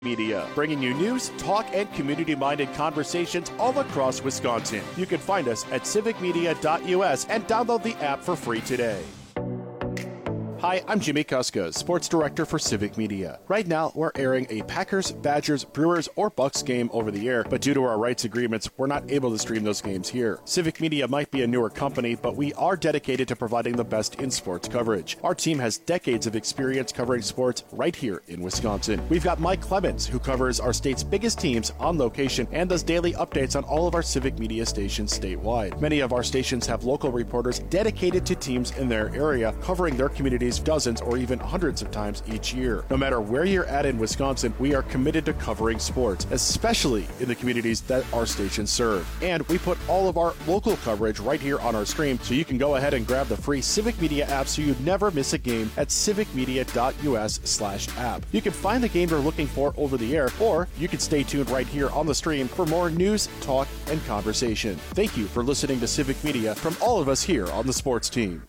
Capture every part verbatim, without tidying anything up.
Media, bringing you news, talk, and community-minded conversations all across Wisconsin. You can find us at civic media dot U S and download the app for free today. Hi, I'm Jimmy Kuska, Sports Director for Civic Media. Right now, we're airing a Packers, Badgers, Brewers, or Bucks game over the air, but due to our rights agreements, we're not able to stream those games here. Civic Media might be a newer company, but we are dedicated to providing the best in sports coverage. Our team has decades of experience covering sports right here in Wisconsin. We've got Mike Clemens, who covers our state's biggest teams on location and does daily updates on all of our Civic Media stations statewide. Many of our stations have local reporters dedicated to teams in their area, covering their communities dozens or even hundreds of times each year. No matter where you're at in Wisconsin, we are committed to covering sports, especially in the communities that our stations serve. And we put all of our local coverage right here on our stream, so you can go ahead and grab the free Civic Media app so you never miss a game at civic media dot U S slash app. You can find the game you're looking for over the air, or you can stay tuned right here on the stream for more news, talk, and conversation. Thank you for listening to Civic Media from all of us here on the sports team.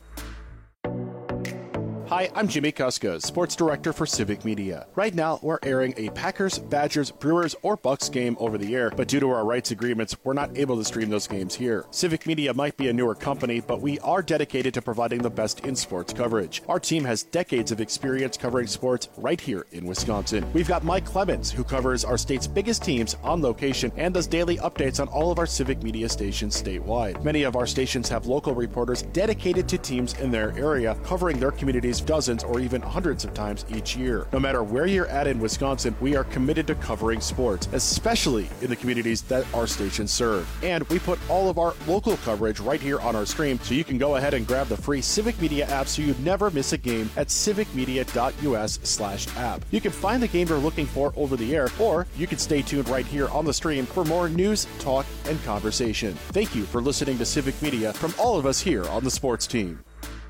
Hi, I'm Jimmy Kuska, Sports Director for Civic Media. Right now, we're airing a Packers, Badgers, Brewers, or Bucks game over the air, but due to our rights agreements, we're not able to stream those games here. Civic Media might be a newer company, but we are dedicated to providing the best in sports coverage. Our team has decades of experience covering sports right here in Wisconsin. We've got Mike Clemens, who covers our state's biggest teams on location and does daily updates on all of our Civic Media stations statewide. Many of our stations have local reporters dedicated to teams in their area, covering their communities dozens or even hundreds of times each year. No matter where you're at in Wisconsin, we are committed to covering sports, especially in the communities that our stations serve. And we put all of our local coverage right here on our stream, so you can go ahead and grab the free Civic Media app so you never miss a game at civic media dot U S slash app. You can find the game you're looking for over the air, or you can stay tuned right here on the stream for more news, talk, and conversation. Thank you for listening to Civic Media from all of us here on the sports team.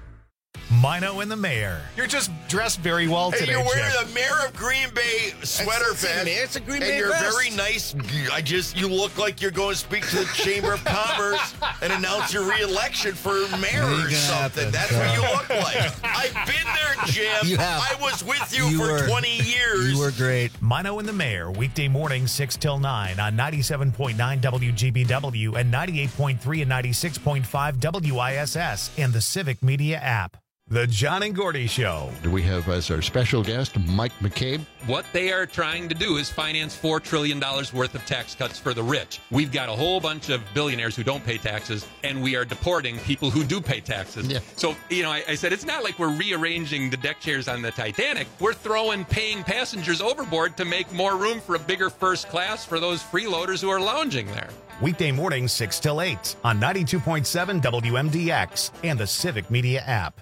Mino and the Mayor. You're just dressed very well hey, today, you're wearing Jeff. the Mayor of Green Bay sweater It's, vest. it's a Green and Bay you're vest. very nice. I just, you look like you're going to speak to the Chamber of Commerce and announce your re-election for mayor or something. happen. That's what you look like. I've been there, Jim. You have. I was with you, You for were- twenty years. You were great. Mino and the Mayor, weekday morning, six till nine on ninety-seven point nine W G B W and ninety-eight point three and ninety-six point five W I S S and the Civic Media app. The John and Gordy Show. Do we have as our special guest Mike McCabe? What they are trying to do is finance four trillion dollars worth of tax cuts for the rich. We've got a whole bunch of billionaires who don't pay taxes, and we are deporting people who do pay taxes. Yeah. So, you know, I, I said it's not like we're rearranging the deck chairs on the Titanic. We're throwing paying passengers overboard to make more room for a bigger first class for those freeloaders who are lounging there. Weekday morning, six till eight on ninety-two point seven W M D X and the Civic Media app.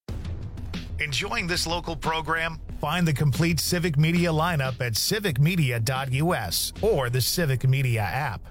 Enjoying this local program? Find the complete Civic Media lineup at civic media dot U S or the Civic Media app.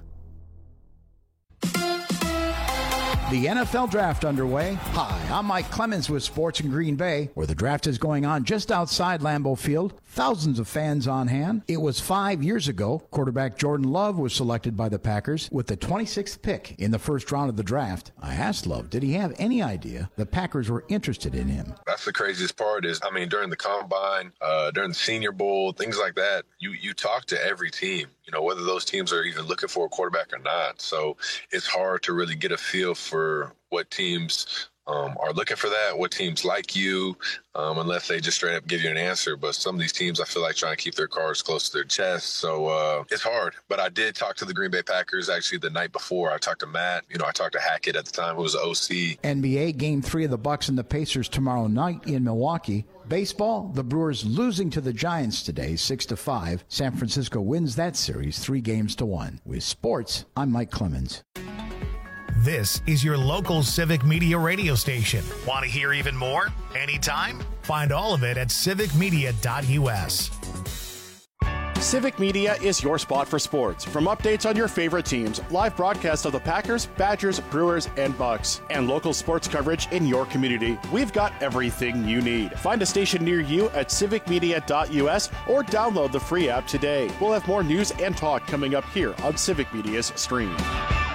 The N F L Draft underway. Hi, I'm Mike Clemens with Sports in Green Bay, where the draft is going on just outside Lambeau Field. Thousands of fans on hand. It was five years ago, quarterback Jordan Love was selected by the Packers with the twenty-sixth pick in the first round of the draft. I asked Love, did he have any idea the Packers were interested in him? That's the craziest part is, I mean, during the Combine, uh, during the Senior Bowl, things like that, you, you talk to every team, you know, whether those teams are even looking for a quarterback or not. So it's hard to really get a feel for what teams um, are looking for that, what teams like you, um, unless they just straight up give you an answer. But some of these teams, I feel like, trying to keep their cards close to their chest. So uh, it's hard. But I did talk to the Green Bay Packers actually the night before. I talked to Matt. You know, I talked to Hackett at the time, who was the O C. N B A Game three of the Bucks and the Pacers tomorrow night in Milwaukee. Baseball, the Brewers losing to the Giants today, six to five. San Francisco wins that series three games to one. With sports, I'm Mike Clemens. This is your local Civic Media radio station. Want to hear even more? Anytime? Find all of it at civic media dot U S. Civic Media is your spot for sports. From updates on your favorite teams, live broadcasts of the Packers, Badgers, Brewers, and Bucks, and local sports coverage in your community, we've got everything you need. Find a station near you at civic media dot U S or download the free app today. We'll have more news and talk coming up here on Civic Media's stream.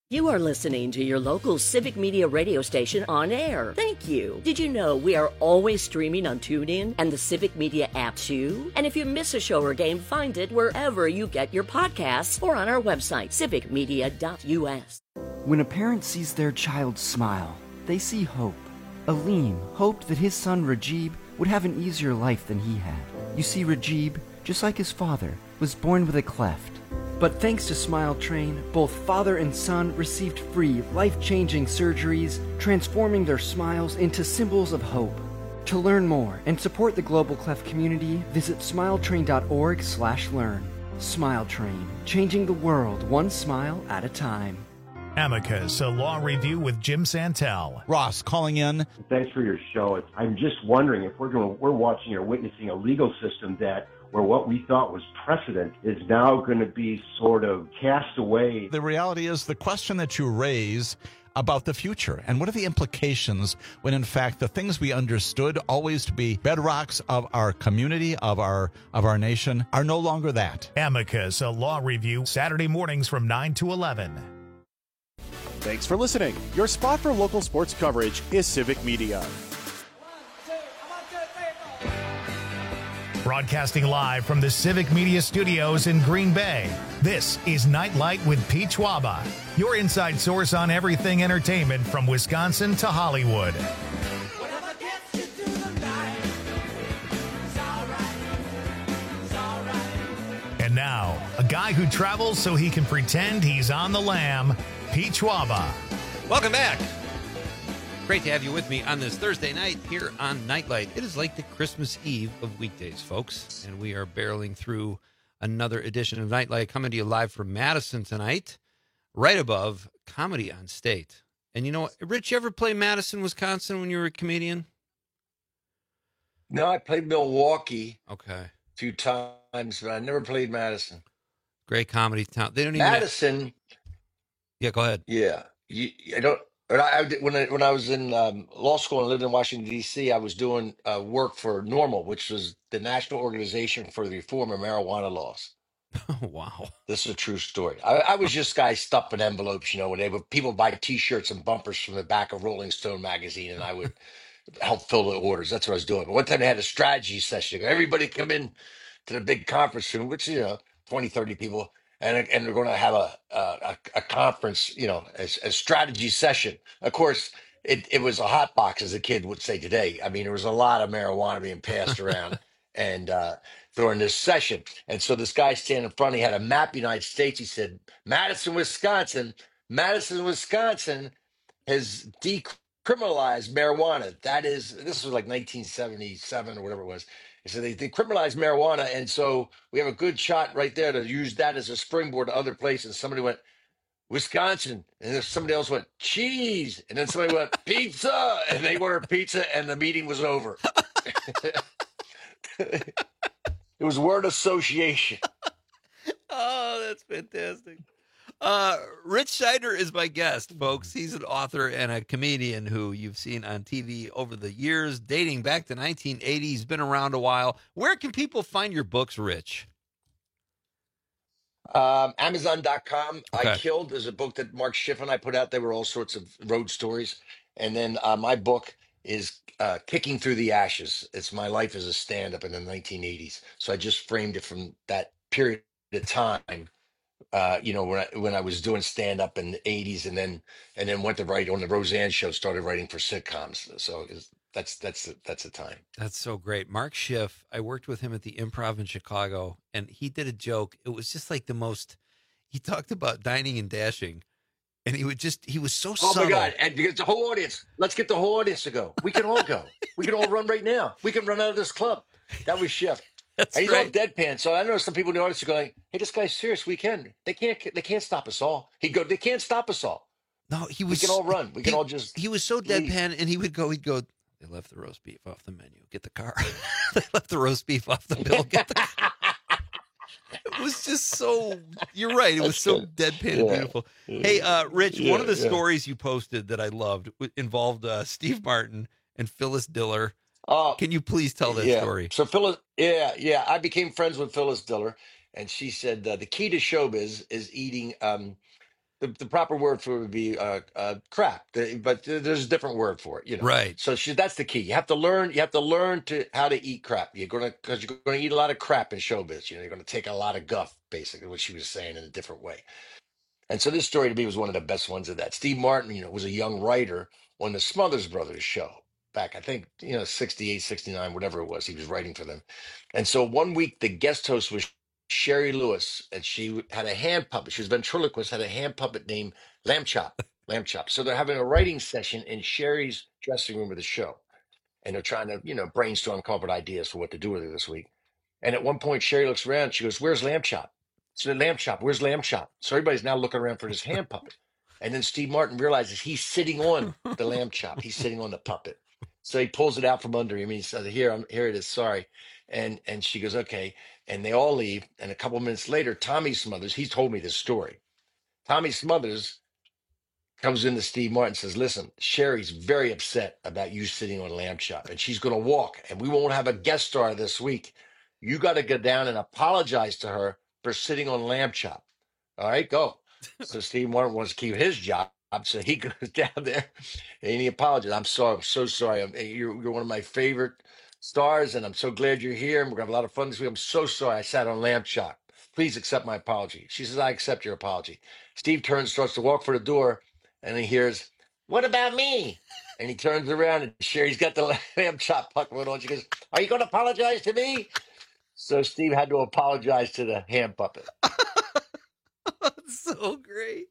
You are listening to your local Civic Media radio station on air. Thank you. Did you know we are always streaming on TuneIn and the Civic Media app too? And if you miss a show or game, find it wherever you get your podcasts or on our website, civic media dot u s. When a parent sees their child smile, they see hope. Aleem hoped that his son Rajib would have an easier life than he had. You see, Rajib, just like his father, was born with a cleft. But thanks to Smile Train, both father and son received free, life-changing surgeries, transforming their smiles into symbols of hope. To learn more and support the Global Cleft community, visit smiletrain.org slash learn. Smile Train, changing the world one smile at a time. Amicus, a law review with Jim Santel. Ross calling in. Thanks for your show. It's, I'm just wondering if we're going, we're watching or witnessing a legal system that where what we thought was precedent is now going to be sort of cast away. The reality is the question that you raise about the future and what are the implications when in fact the things we understood always to be bedrocks of our community, of our of our nation, are no longer that. Amicus, a law review, Saturday mornings from nine to eleven. Thanks for listening. Your spot for local sports coverage is Civic Media. Broadcasting live from the Civic Media Studios in Green Bay, this is Nightlight with Pete Schwaba, your inside source on everything entertainment from Wisconsin to Hollywood. And now, a guy who travels so he can pretend he's on the lam, Pete Schwaba. Welcome back. Great to have you with me on this Thursday night here on Nightlight. It is like the Christmas Eve of weekdays, folks, and we are barreling through another edition of Nightlight, coming to you live from Madison tonight, right above Comedy on State. And you know what, Rich, you ever play Madison, Wisconsin when you were a comedian? No, I played Milwaukee Okay. a few times, but I never played Madison. Great comedy town. They don't even Madison. Have... Yeah, go ahead. Yeah, you, I don't. When I, when I when I was in um, law school and lived in Washington, D C, I was doing uh, work for NORML, which was the National Organization for the Reform of Marijuana Laws. Oh, wow. This is a true story. I, I was just guy stuffing envelopes, you know, when they would people buy T-shirts and bumpers from the back of Rolling Stone magazine, and I would help fill the orders. That's what I was doing. But one time they had a strategy session. Everybody come in to the big conference room, which, you know, twenty, thirty people. And, and we're going to have a, a a conference, you know, a, a strategy session. Of course, it, it was a hot box, as a kid would say today. I mean, there was a lot of marijuana being passed around and uh, during this session. And so this guy standing in front, he had a map of the United States. He said, Madison, Wisconsin, Madison, Wisconsin has decriminalized marijuana. That is, this was like nineteen seventy-seven or whatever it was. So they, they criminalized marijuana, and so we have a good shot right there to use that as a springboard to other places. Somebody went, Wisconsin, and then somebody else went, cheese, and then somebody went, pizza, and they ordered pizza, and the meeting was over. It was word association. Oh, that's fantastic. Uh, Rich Scheidner is my guest, folks. He's an author and a comedian who you've seen on T V over the years, dating back to nineteen eighty. He's been around a while. Where can people find your books, Rich? Um, Amazon dot com. Okay. I Killed is a book that Mark Schiff and I put out. They were all sorts of road stories. And then uh, my book is uh, Kicking Through the Ashes. It's my life as a stand-up in the nineteen eighties. So I just framed it from that period of time. Uh, you know, when I when I was doing stand up in the eighties, and then and then went to write on the Roseanne show, started writing for sitcoms. So it's, that's that's the, that's the time. That's so great. Mark Schiff, I worked with him at the Improv in Chicago, and he did a joke. It was just like the most. He talked about dining and dashing, and he would just he was so Oh subtle. my God! And because the whole audience, let's get the whole audience to go. We can all go. We can all run right now. We can run out of this club. That was Schiff. That's and he's right. all deadpan. So I know some people in the audience are going, "Hey, this guy's serious. We can. They can't. They can't stop us all." He go, "They can't stop us all." No, he was. We can all run. We can he, all just. He was so leave. deadpan, and he would go. He'd go. They left the roast beef off the menu. Get the car. They left the roast beef off the bill. Get the car. It was just so. You're right. It was so deadpan Yeah. and beautiful. Hey, uh, Rich. Yeah, one of the yeah. stories you posted that I loved w- involved uh, Steve Martin and Phyllis Diller. Oh, Can you please tell that yeah. story? So Phyllis, yeah, yeah. I became friends with Phyllis Diller, and she said uh, the key to showbiz is eating um, the, the proper word for it would be uh, uh, crap. The- but there's a different word for it, you know. Right. So she, that's the key. You have to learn. You have to learn to how to eat crap. You're gonna because you're gonna eat a lot of crap in showbiz. You know, you're gonna take a lot of guff, basically, what she was saying in a different way. And so this story to me was one of the best ones of that. Steve Martin, you know, was a young writer on the Smothers Brothers show back, I think, you know, sixty-eight, sixty-nine, whatever it was. He was writing for them. And so one week, the guest host was Sherry Lewis, and she had a hand puppet. She was ventriloquist, had a hand puppet named Lamb Chop. Lamb Chop. So they're having a writing session in Sherry's dressing room of the show. And they're trying to, you know, brainstorm, come up with ideas for what to do with her this week. And at one point, Sherry looks around. She goes, "Where's Lamb Chop?" So Lamb Chop, where's Lamb Chop? So everybody's now looking around for this hand puppet. And then Steve Martin realizes he's sitting on the Lamb Chop. He's sitting on the puppet. So he pulls it out from under him. And he says, "Here, I'm here. It is. Sorry." And and she goes, "Okay." And they all leave. And a couple minutes later, Tommy Smothers, he told me this story. Tommy Smothers comes into Steve Martin and says, "Listen, Sherry's very upset about you sitting on Lamb Chop, and she's going to walk, and we won't have a guest star this week. You got to go down and apologize to her for sitting on Lamb Chop. All right, go." So Steve Martin wants to keep his job, so he goes down there and he apologizes. "I'm sorry. I'm so sorry. I'm, you're, you're one of my favorite stars, and I'm so glad you're here, and we're going to have a lot of fun this week. I'm so sorry I sat on Lamb Chop. Please accept my apology." She says, "I accept your apology." Steve turns, starts to walk for the door, and he hears, "What about me?" And he turns around, and Sherry's got the Lamb Chop puppet on. She goes, "Are you going to apologize to me?" So Steve had to apologize to the hand puppet. So great.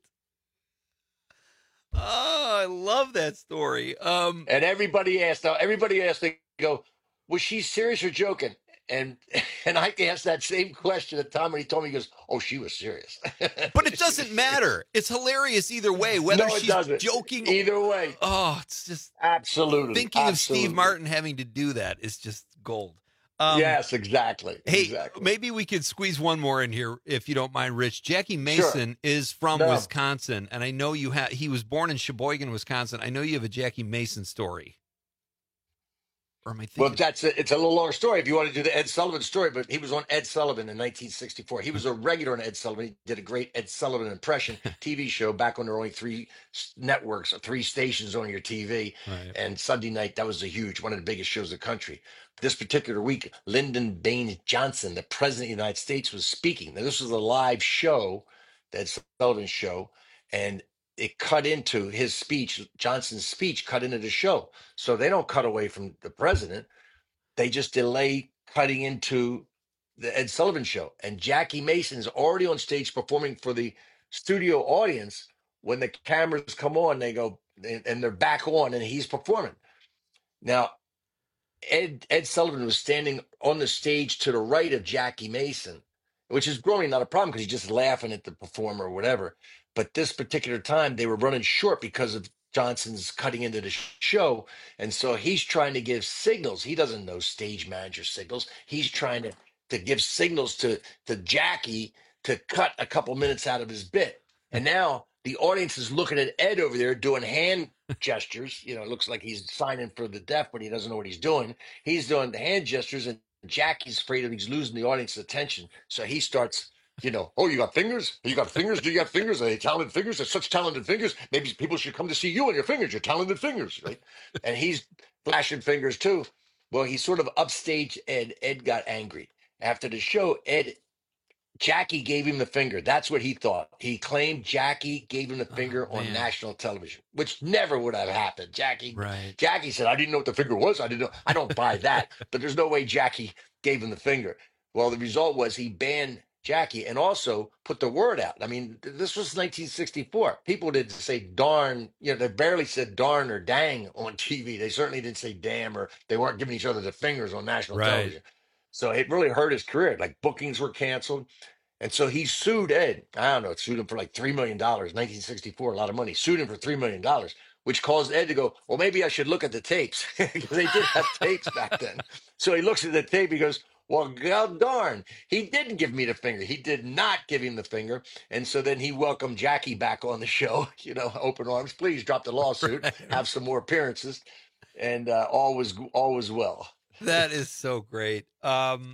Oh, I love that story. Um, and everybody asked, everybody asked, they go, "Was she serious or joking?" And and I asked that same question at Tom, and he told me, he goes, "Oh, she was serious." But it doesn't matter. It's hilarious either way, whether No, it she's doesn't. joking. Either way. Oh, it's just absolutely. Thinking absolutely. of Steve Martin having to do that is just gold. Um, yes, exactly. Hey, exactly. Maybe we could squeeze one more in here, if you don't mind, Rich. Jackie Mason Sure. is from No. Wisconsin, and I know you have. He was born in Sheboygan, Wisconsin. I know you have a Jackie Mason story. Or am I thinking? Well, that's a, it's a little long story if you want to do the Ed Sullivan story, but he was on Ed Sullivan in nineteen sixty-four. He was a regular on Ed Sullivan. He did a great Ed Sullivan impression T V show back when there were only three s- networks, or three stations on your T V. Right. And Sunday night, that was a huge, one of the biggest shows in the country. This particular week, Lyndon Baines Johnson, the president of the United States, was speaking. Now, this was a live show, the Ed Sullivan show, and it cut into his speech. Johnson's speech cut into the show. So they don't cut away from the president. They just delay cutting into the Ed Sullivan show. And Jackie Mason is already on stage performing for the studio audience. When the cameras come on, they go, and and they're back on, and he's performing. Now, Ed, Ed Sullivan was standing on the stage to the right of Jackie Mason, which is growing not a problem because he's just laughing at the performer or whatever. But this particular time, they were running short because of Johnson's cutting into the sh- show. And so he's trying to give signals. He doesn't know stage manager signals. He's trying to, to give signals to, to Jackie to cut a couple minutes out of his bit. And now the audience is looking at Ed over there doing hand gestures. You know, it looks like he's signing for the deaf, but he doesn't know what he's doing. He's doing the hand gestures, and Jackie's afraid that he's losing the audience's attention. So he starts, you know, "Oh, you got fingers? You got fingers? Do you got fingers? Are they talented fingers? They're such talented fingers. Maybe people should come to see you and your fingers. Your talented fingers." Right? And he's flashing fingers too. Well, he sort of upstaged Ed. Ed got angry. After the show, Ed, Jackie gave him the finger. That's what he thought. He claimed Jackie gave him the finger Oh, on man. national television, which never would have happened. Jackie, Right. Jackie said, "I didn't know what the finger was. I didn't know." I don't buy that, but there's no way Jackie gave him the finger. Well, the result was he banned Jackie and also put the word out. I mean, th- this was nineteen sixty-four. People didn't say darn, you know, they barely said darn or dang on T V. They certainly didn't say damn, or they weren't giving each other the fingers on national Right. television. So it really hurt his career. Like bookings were canceled. And so he sued Ed. I don't know, sued him for like three million dollars, nineteen sixty-four, a lot of money. Sued him for three million dollars, which caused Ed to go, "Well, maybe I should look at the tapes." Because they did have tapes back then. So he looks at the tape, he goes, "Well, god darn, he didn't give me the finger. He did not give him the finger." And so then he welcomed Jackie back on the show, you know, open arms. "Please drop the lawsuit, have some more appearances." And uh, all was all was well. That is so great. Um,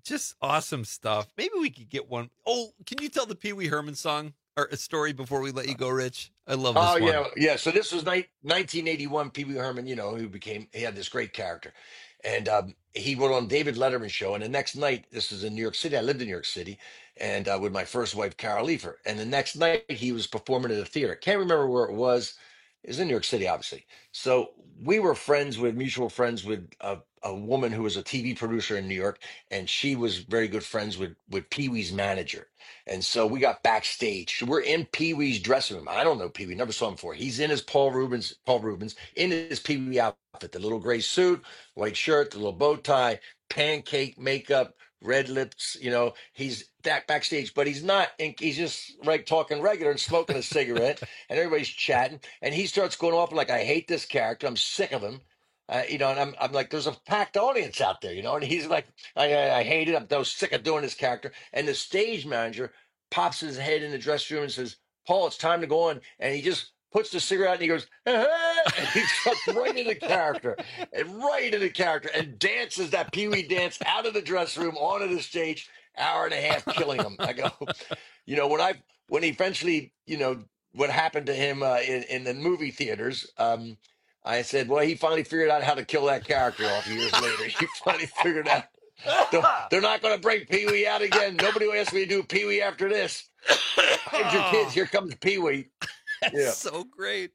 just awesome stuff. Maybe we could get one. Oh, can you tell the Pee Wee Herman song or a story before we let you go, Rich? I love this Oh, one. yeah. Yeah. So this was ni- nineteen eighty-one. Pee Wee Herman, you know, who became, he had this great character. And um, he went on David Letterman show. And the next night, this was in New York City. I lived in New York City and uh, with my first wife, Carol Leifer. And the next night, he was performing at a theater. Can't remember where it was. It was in New York City, obviously. So we were friends with, mutual friends with a, a woman who was a T V producer in New York. And she was very good friends with, with Pee Wee's manager. And so we got backstage. So we're in Pee Wee's dressing room. I don't know Pee Wee, never saw him before. He's in his Paul Rubens, Paul Rubens, in his Pee Wee outfit, the little gray suit, white shirt, the little bow tie, pancake makeup, red lips. You know, he's back backstage, but he's not. He's just like talking regular and smoking a cigarette, and everybody's chatting. And he starts going off like, "I hate this character. I'm sick of him." Uh, you know, and I'm, I'm like, there's a packed audience out there, you know, and he's like, I, I, I hate it. I'm so sick of doing this character. And the stage manager pops his head in the dressing room and says, "Paul, it's time to go on." And he just puts the cigarette out and he goes, "Ah," and he starts right into character and right into character and dances that Pee Wee dance out of the dressing room onto the stage, hour and a half killing him. I go, you know, when I, when he eventually, you know, what happened to him uh, in, in the movie theaters, um, I said, well, he finally figured out how to kill that character off years later. He finally figured out. They're, they're not going to bring Pee Wee out again. Nobody will ask me to do Pee Wee after this. Hide your kids. Here comes Pee Wee. That's Yeah. so great.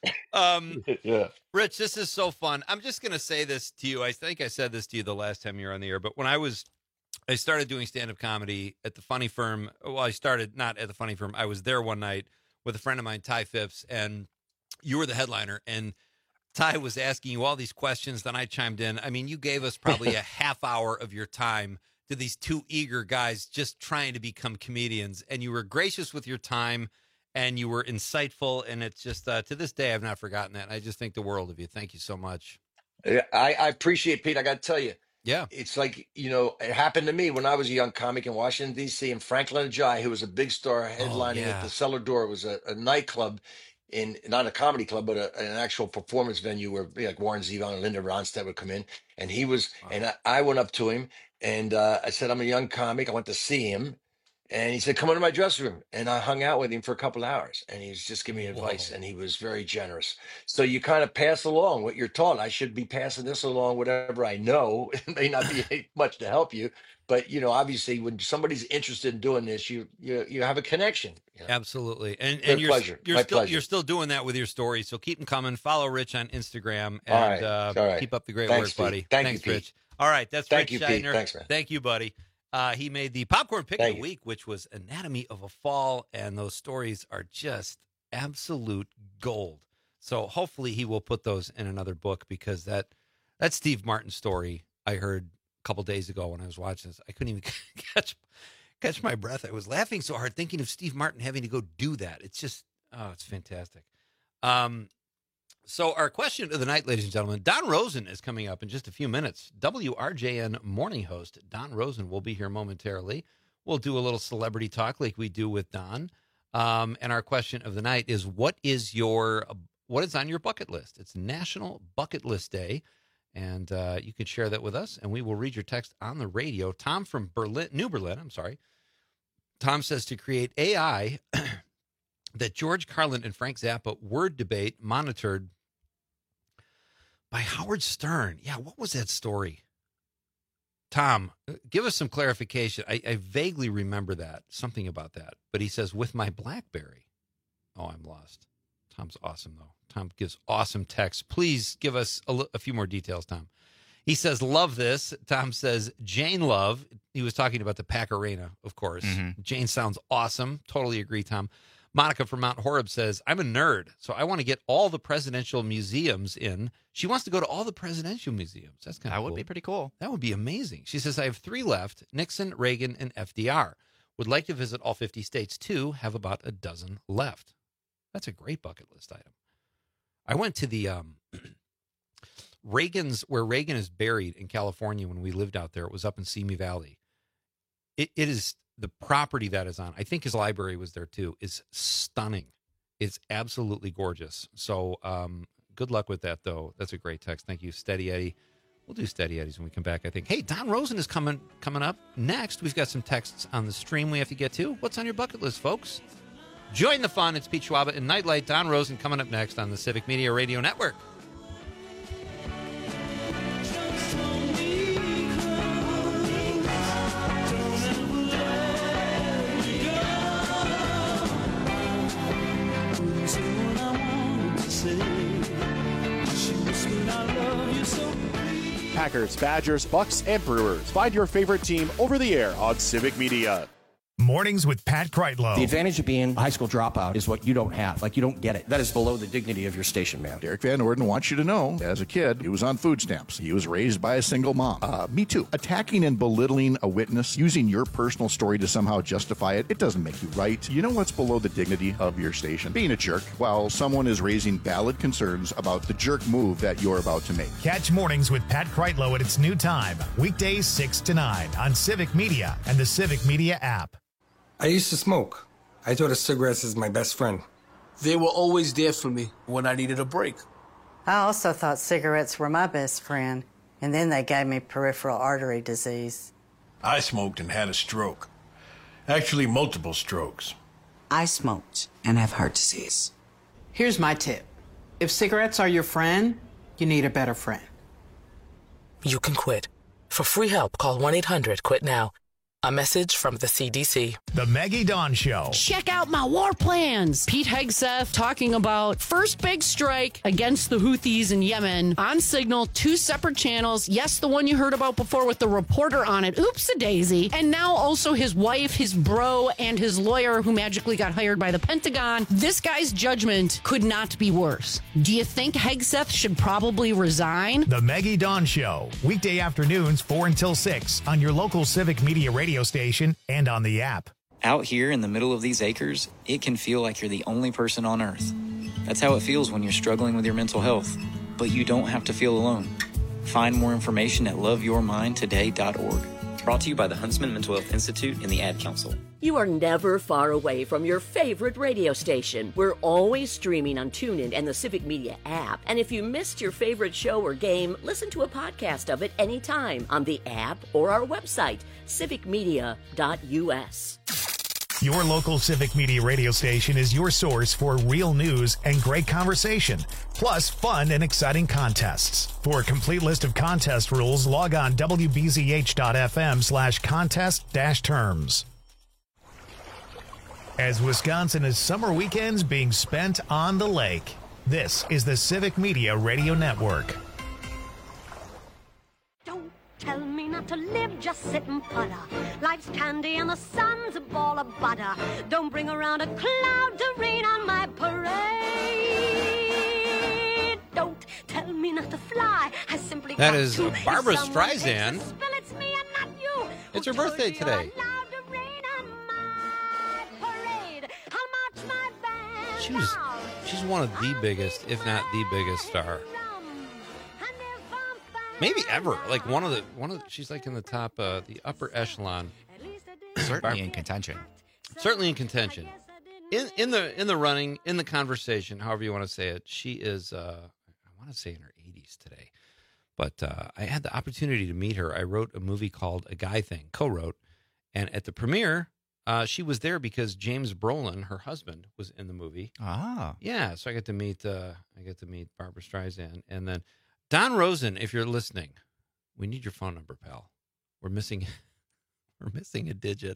Um, yeah. Rich, this is so fun. I'm just going to say this to you. I think I said this to you the last time you were on the air, but when I was, I started doing stand-up comedy at the Funny Firm. Well, I started not at the Funny Firm. I was there one night with a friend of mine, Ty Phipps, and you were the headliner, and Ty was asking you all these questions. Then I chimed in. I mean, you gave us probably a half hour of your time to these two eager guys just trying to become comedians. And you were gracious with your time and you were insightful. And it's just, uh, to this day, I've not forgotten that. I just think the world of you. Thank you so much. Yeah, I, I appreciate Pete. I got to tell you. Yeah. It's like, you know, it happened to me when I was a young comic in Washington, D C, and Franklin Ajay, who was a big star headlining yeah. at the Cellar Door. It was a, a nightclub. In not a comedy club, but a, an actual performance venue where like Warren Zevon and Linda Ronstadt would come in. And he was, wow. and I, I went up to him and uh, I said, "I'm a young comic. I went to see him." And he said, "Come into my dressing room." And I hung out with him for a couple of hours and he was just giving me advice. Whoa. And he was very generous. So you kind of pass along what you're taught. I should be passing this along, whatever I know. It may not be much to help you. But, you know, obviously, when somebody's interested in doing this, you you you have a connection. You know? Absolutely, and Good and you're pleasure. you're My still pleasure. you're still doing that with your stories. So keep them coming. Follow Rich on Instagram and All right. uh, All right. keep up the great Thanks, work, Pete. buddy. Thank Thanks, you, Rich. Pete. All right, that's Thank Rich you, Pete. Scheidner. Thanks, man. Thank you, buddy. Uh, he made the popcorn pick Thank of the you. week, which was Anatomy of a Fall, and those stories are just absolute gold. So hopefully he will put those in another book because that that Steve Martin story I heard a couple days ago when I was watching this, I couldn't even catch catch my breath. I was laughing so hard thinking of Steve Martin having to go do that. It's just, oh, it's fantastic. Um, so our question of the night, ladies and gentlemen, Don Rosen is coming up in just a few minutes. W R J N morning host Don Rosen will be here momentarily. We'll do a little celebrity talk like we do with Don. Um, and our question of the night is, what is your, what is on your bucket list? It's National Bucket List Day. And uh, you can share that with us, and we will read your text on the radio. Tom from Berlin, New Berlin, I'm sorry. Tom says to create A I that George Carlin and Frank Zappa word debate monitored by Howard Stern. Yeah, what was that story? Tom, give us some clarification. I, I vaguely remember that, something about that. But he says, with my BlackBerry. Oh, I'm lost. Tom's awesome, though. Tom gives awesome texts. Please give us a, a few more details, Tom. He says, love this. Tom says, Jane Love. He was talking about the Pack Arena, of course. Mm-hmm. Jane sounds awesome. Totally agree, Tom. Monica from Mount Horeb says, I'm a nerd, so I want to get all the presidential museums in. She wants to go to all the presidential museums. That's kind of That cool. would be pretty cool. That would be amazing. She says, I have three left, Nixon, Reagan, and F D R. Would like to visit all fifty states, too. Have about a dozen left. That's a great bucket list item. I went to the um, Reagan's, where Reagan is buried in California when we lived out there. It was up in Simi Valley. It, it is the property that is on. I think his library was there too. Is stunning. It's absolutely gorgeous. So um, good luck with that, though. That's a great text. Thank you, Steady Eddie. We'll do Steady Eddies when we come back, I think. Hey, Don Rosen is coming coming up next. We've got some texts on the stream we have to get to. What's on your bucket list, folks? Join the fun. It's Pete Schwaba and Nightlight. Don Rosen coming up next on the Civic Media Radio Network. Packers, Badgers, Bucks, and Brewers. Find your favorite team over the air on Civic Media. Mornings with Pat Kreitlow. The advantage of being a high school dropout is what you don't have. Like, you don't get it. That is below the dignity of your station, man. Derek Van Orden wants you to know, as a kid, he was on food stamps. He was raised by a single mom. Uh, me too. Attacking and belittling a witness, using your personal story to somehow justify it, it doesn't make you right. You know what's below the dignity of your station? Being a jerk while someone is raising valid concerns about the jerk move that you're about to make. Catch Mornings with Pat Kreitlow at its new time, weekdays six to nine on Civic Media and the Civic Media app. I used to smoke. I thought of cigarettes as my best friend. They were always there for me when I needed a break. I also thought cigarettes were my best friend, and then they gave me peripheral artery disease. I smoked and had a stroke. Actually, multiple strokes. I smoked and have heart disease. Here's my tip. If cigarettes are your friend, you need a better friend. You can quit. For free help, call one eight hundred quit now. A message from the C D C. The Maggie Dawn Show. Check out my war plans. Pete Hegseth talking about first big strike against the Houthis in Yemen on Signal, two separate channels. Yes, the one you heard about before with the reporter on it. Oops-a-daisy. And now also his wife, his bro, and his lawyer who magically got hired by the Pentagon. This guy's judgment could not be worse. Do you think Hegseth should probably resign? The Maggie Dawn Show. Weekday afternoons, four until six on your local Civic Media radio station and on the app. Out here in the middle of these acres, it can feel like you're the only person on Earth. That's how it feels when you're struggling with your mental health. But you don't have to feel alone. Find more information at love your mind today dot org. Brought to you by the Huntsman Mental Health Institute and the Ad Council. You are never far away from your favorite radio station. We're always streaming on TuneIn and the Civic Media app. And if you missed your favorite show or game, listen to a podcast of it anytime on the app or our website, civic media dot u s. Your local Civic Media radio station is your source for real news and great conversation, plus fun and exciting contests. For a complete list of contest rules, log on w b z h dot f m slash contest dash terms. As Wisconsin is summer weekends being spent on the lake, this is the Civic Media Radio Network. Don't tell me not to live, just sit and putter. Life's candy and the sun's a ball of butter. Don't bring around a cloud to rain on my parade. Don't tell me not to fly. I simply That got is to. Barbara If someone takes Streisand. the spill, it's me and not you. It's her birthday today. She was, she's one of the biggest, if not the biggest star. Maybe ever. Like one of the, one of the, she's like in the top, uh, the upper echelon. Certainly in contention. Certainly in contention. In in the in the running, in the conversation, however you want to say it, she is, uh, I want to say in her eighties today. But uh, I had the opportunity to meet her. I wrote a movie called A Guy Thing, co-wrote. And at the premiere, Uh, she was there because James Brolin, her husband, was in the movie. Ah, yeah. So I got to meet. Uh, I get to meet Barbara Streisand, and then Don Rosen. If you're listening, we need your phone number, pal. We're missing. We're missing a digit.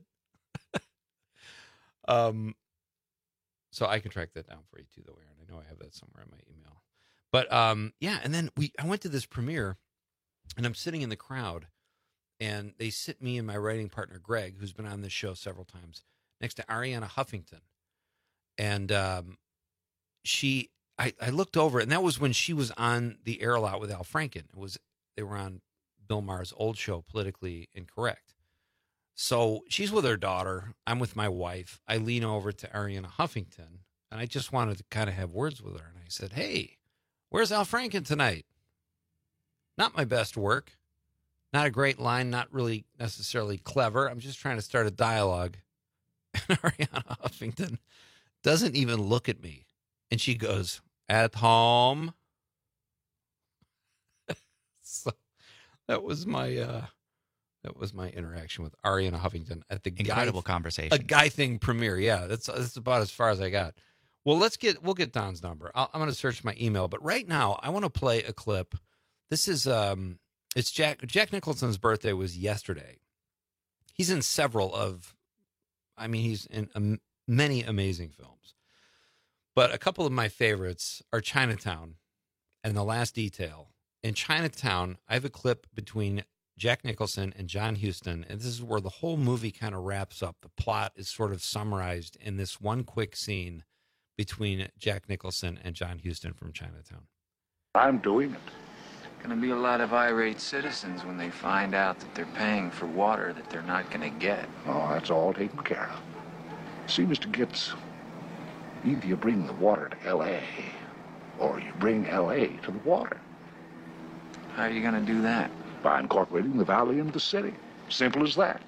um. So I can track that down for you too, though, Aaron. I know I have that somewhere in my email. But um, yeah. And then we. I went to this premiere, and I'm sitting in the crowd. And they sit me and my writing partner, Greg, who's been on this show several times, next to Ariana Huffington. And um, she, I, I looked over, and that was when she was on the air a lot with Al Franken. It was, they were on Bill Maher's old show, Politically Incorrect. So she's with her daughter. I'm with my wife. I lean over to Ariana Huffington, and I just wanted to kind of have words with her. And I said, hey, where's Al Franken tonight? Not my best work. Not a great line, not really necessarily clever. I'm just trying to start a dialogue. And Ariana Huffington doesn't even look at me. And she goes, at home. So That was my uh, that was my interaction with Ariana Huffington at the Incredible guy, conversation. a Guy Thing premiere. Yeah, that's that's about as far as I got. Well, let's get we'll get Don's number. I'll, I'm going to search my email, but right now I want to play a clip. This is um, it's Jack Jack Nicholson's birthday was yesterday. He's in several of, I mean, he's in um, many amazing films, but a couple of my favorites are Chinatown and The Last Detail. In Chinatown, I have a clip between Jack Nicholson and John Huston, and this is where the whole movie kind of wraps up. The plot is sort of summarized in this one quick scene between Jack Nicholson and John Huston from Chinatown. I'm doing it. Going to be a lot of irate citizens when they find out that they're paying for water that they're not going to get. Oh, that's all taken care of. See, Mister Gitz, either you bring the water to L A or you bring L A to the water. How are you going to do that? By incorporating the valley into the city. Simple as that.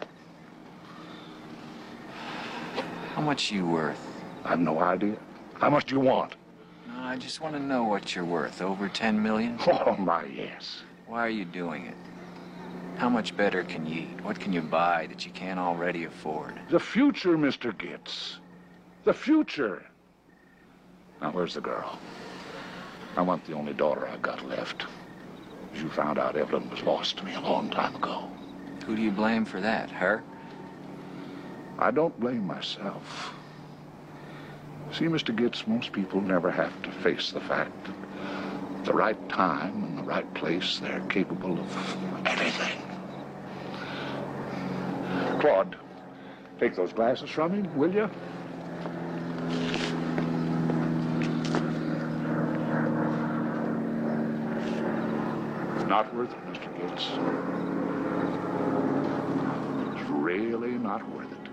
How much are you worth? I've no idea. How much do you want? No, I just want to know what you're worth. Over ten million? Oh, my, yes. Why are you doing it? How much better can you eat? What can you buy that you can't already afford? The future, Mister Gitz. The future. Now, where's the girl? I want the only daughter I've got left. As you found out, Evelyn was lost to me a long time ago. Who do you blame for that? Her? I don't blame myself. See, Mister Gitz, most people never have to face the fact that at the right time and the right place, they're capable of anything. Claude, take those glasses from me, will you? Not worth it, Mister Gitz. It's really not worth it.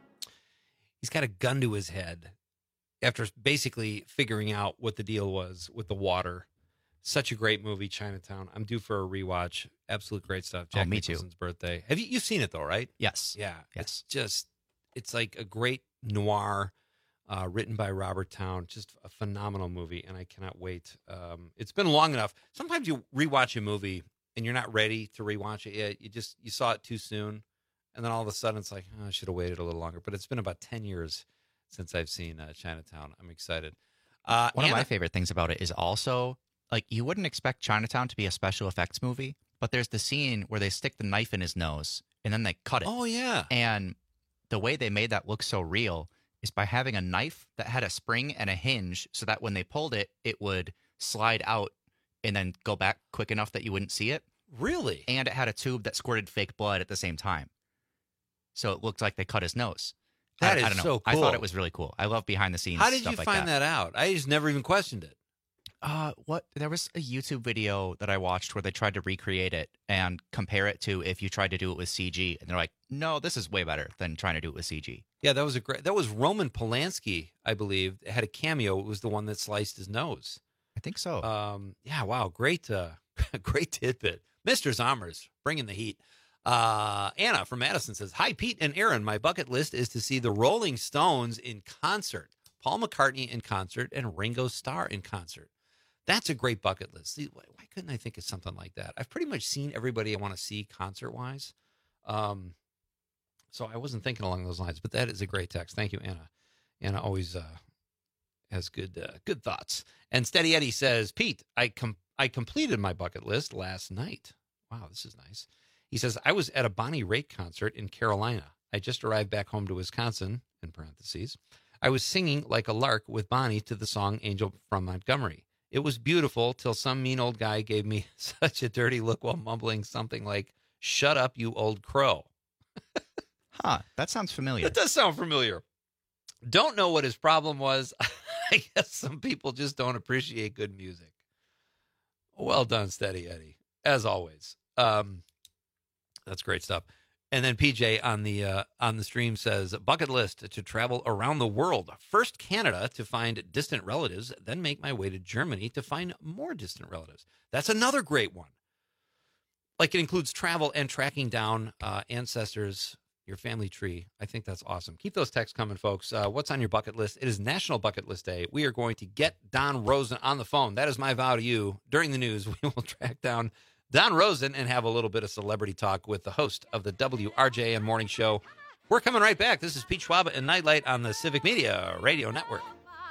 He's got a gun to his head after basically figuring out what the deal was with the water. Such a great movie, Chinatown. I'm due for a rewatch. Absolute great stuff. Jack oh, me Nicholson's too. birthday. Have you you've seen it though, right? Yes. Yeah. Yes. It's just it's like a great noir uh, written by Robert Towne. Just a phenomenal movie, and I cannot wait. Um, it's been long enough. Sometimes you rewatch a movie and you're not ready to rewatch it yet. You just you saw it too soon, and then all of a sudden it's like, oh, I should have waited a little longer. But it's been about ten years since I've seen uh, Chinatown. I'm excited. Uh, One Anna, of my favorite things about it is also, like, you wouldn't expect Chinatown to be a special effects movie, but there's the scene where they stick the knife in his nose and then they cut it. Oh, yeah. And the way they made that look so real is by having a knife that had a spring and a hinge so that when they pulled it, it would slide out and then go back quick enough that you wouldn't see it. Really? And it had a tube that squirted fake blood at the same time. So it looked like they cut his nose. That I, is I don't know. so cool. I thought it was really cool. I love behind the scenes How did stuff you like find that. out? I just never even questioned it. Uh, what? There was a YouTube video that I watched where they tried to recreate it and compare it to if you tried to do it with C G, and they're like, "No, this is way better than trying to do it with C G." Yeah, that was a great. That was Roman Polanski, I believe. It had a cameo. It was the one that sliced his nose. I think so. Um, yeah. Wow. Great. Uh, great tidbit, Mister Zommers, bringing the heat. Uh, Anna from Madison says, "Hi, Pete and Aaron. My bucket list is to see the Rolling Stones in concert, Paul McCartney in concert, and Ringo Starr in concert. That's a great bucket list. See, why, why couldn't I think of something like that? I've pretty much seen everybody I want to see concert-wise. Um, so I wasn't thinking along those lines, but that is a great text. Thank you, Anna. Anna always uh, has good uh, good thoughts. And Steady Eddie says, Pete, I com- I completed my bucket list last night. Wow, this is nice. He says, I was at a Bonnie Raitt concert in Carolina. I just arrived back home to Wisconsin, in parentheses. I was singing like a lark with Bonnie to the song Angel from Montgomery. It was beautiful till some mean old guy gave me such a dirty look while mumbling something like, shut up, you old crow. Huh, that sounds familiar. That does sound familiar. Don't know what his problem was. I guess some people just don't appreciate good music. Well done, Steady Eddie, as always. Um, that's great stuff. And then P J on the uh, on the stream says, bucket list to travel around the world. First Canada to find distant relatives, then make my way to Germany to find more distant relatives. That's another great one. Like, it includes travel and tracking down uh, ancestors, your family tree. I think that's awesome. Keep those texts coming, folks. Uh, what's on your bucket list? It is National Bucket List Day. We are going to get Don Rosen on the phone. That is my vow to you. During the news, we will track down Don Rosen and have a little bit of celebrity talk with the host of the W R J M Morning Show. We're coming right back. This is Pete Schwaba and Nightlight on the Civic Media Radio Network.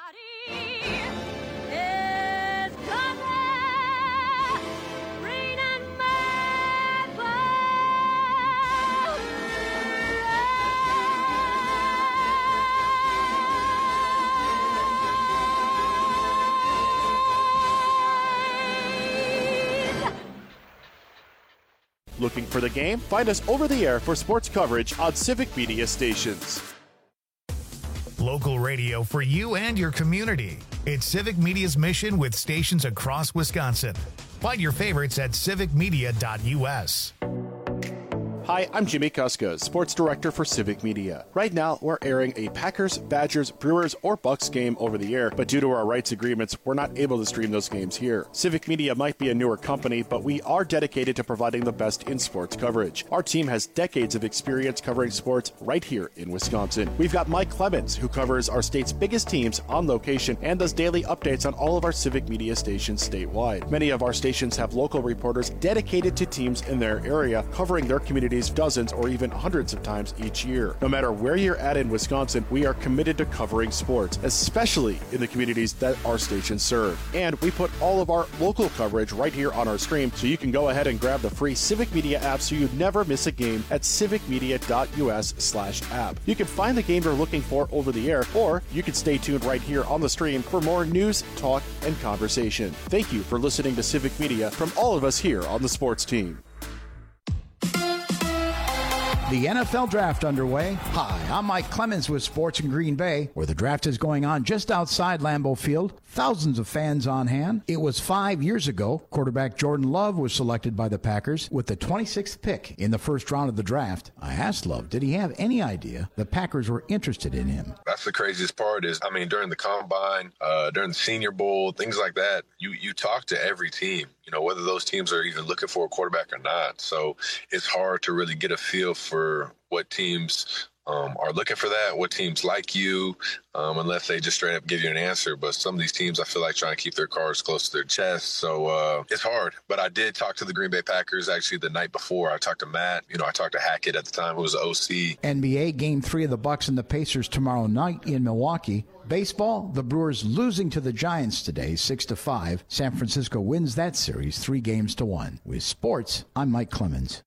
Looking for the game? Find us over the air for sports coverage on Civic Media stations. Local radio for you and your community. It's Civic Media's mission with stations across Wisconsin. Find your favorites at civic media dot U S. Hi, I'm Jimmy Kuska, Sports Director for Civic Media. Right now, we're airing a Packers, Badgers, Brewers, or Bucks game over the air, but due to our rights agreements, we're not able to stream those games here. Civic Media might be a newer company, but we are dedicated to providing the best in sports coverage. Our team has decades of experience covering sports right here in Wisconsin. We've got Mike Clemens, who covers our state's biggest teams on location and does daily updates on all of our Civic Media stations statewide. Many of our stations have local reporters dedicated to teams in their area, covering their communities dozens or even hundreds of times each year. No matter where you're at in Wisconsin, we are committed to covering sports, especially in the communities that our stations serve. And we put all of our local coverage right here on our stream, so you can go ahead and grab the free Civic Media app so you never miss a game at civic media dot U S slash app. You can find the game you're looking for over the air, or you can stay tuned right here on the stream for more news, talk, and conversation. Thank you for listening to Civic Media from all of us here on the sports team. The N F L Draft underway. Hi, I'm Mike Clemens with Sports in Green Bay, where the draft is going on just outside Lambeau Field. Thousands of fans on hand. It was five years ago. Quarterback Jordan Love was selected by the Packers with the twenty-sixth pick in the first round of the draft. I asked Love, did he have any idea the Packers were interested in him? That's the craziest part is, I mean, during the Combine, uh, during the Senior Bowl, things like that, you, you talk to every team, you know, whether those teams are even looking for a quarterback or not. So it's hard to really get a feel for what teams um, are looking for that, what teams like you, um, unless they just straight up give you an answer. But some of these teams, I feel like, trying to keep their cards close to their chest. So uh, it's hard. But I did talk to the Green Bay Packers actually the night before. I talked to Matt. You know, I talked to Hackett at the time, who was the O C. N B A game three of the Bucks and the Pacers tomorrow night in Milwaukee. Baseball, the Brewers losing to the Giants today, six to five. San Francisco wins that series three games to one. With sports, I'm Mike Clemens.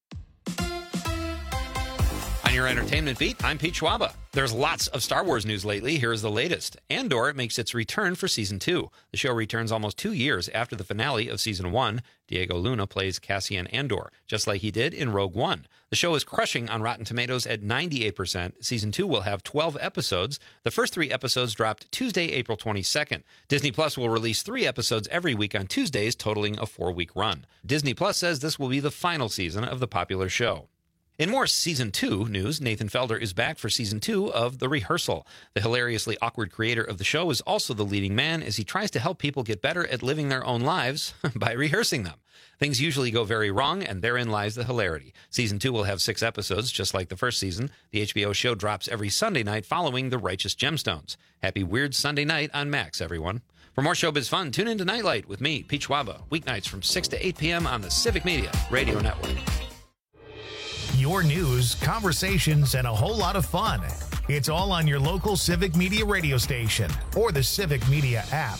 On your entertainment beat, I'm Pete Schwaba. There's lots of Star Wars news lately. Here's the latest. Andor makes its return for season two. The show returns almost two years after the finale of season one. Diego Luna plays Cassian Andor, just like he did in Rogue One. The show is crushing on Rotten Tomatoes at ninety-eight percent. Season two will have twelve episodes. The first three episodes dropped Tuesday, April twenty-second. Disney Plus will release three episodes every week on Tuesdays, totaling a four-week run. Disney Plus says this will be the final season of the popular show. In more Season two news, Nathan Felder is back for Season two of The Rehearsal. The hilariously awkward creator of the show is also the leading man as he tries to help people get better at living their own lives by rehearsing them. Things usually go very wrong, and therein lies the hilarity. Season two will have six episodes, just like the first season. The H B O show drops every Sunday night following The Righteous Gemstones. Happy Weird Sunday night on Max, everyone. For more showbiz fun, tune in to Nightlight with me, Pete Schwaba, weeknights from six to eight p.m. on the Civic Media Radio Network. Your news, conversations, and a whole lot of fun. It's all on your local Civic Media radio station or the Civic Media app.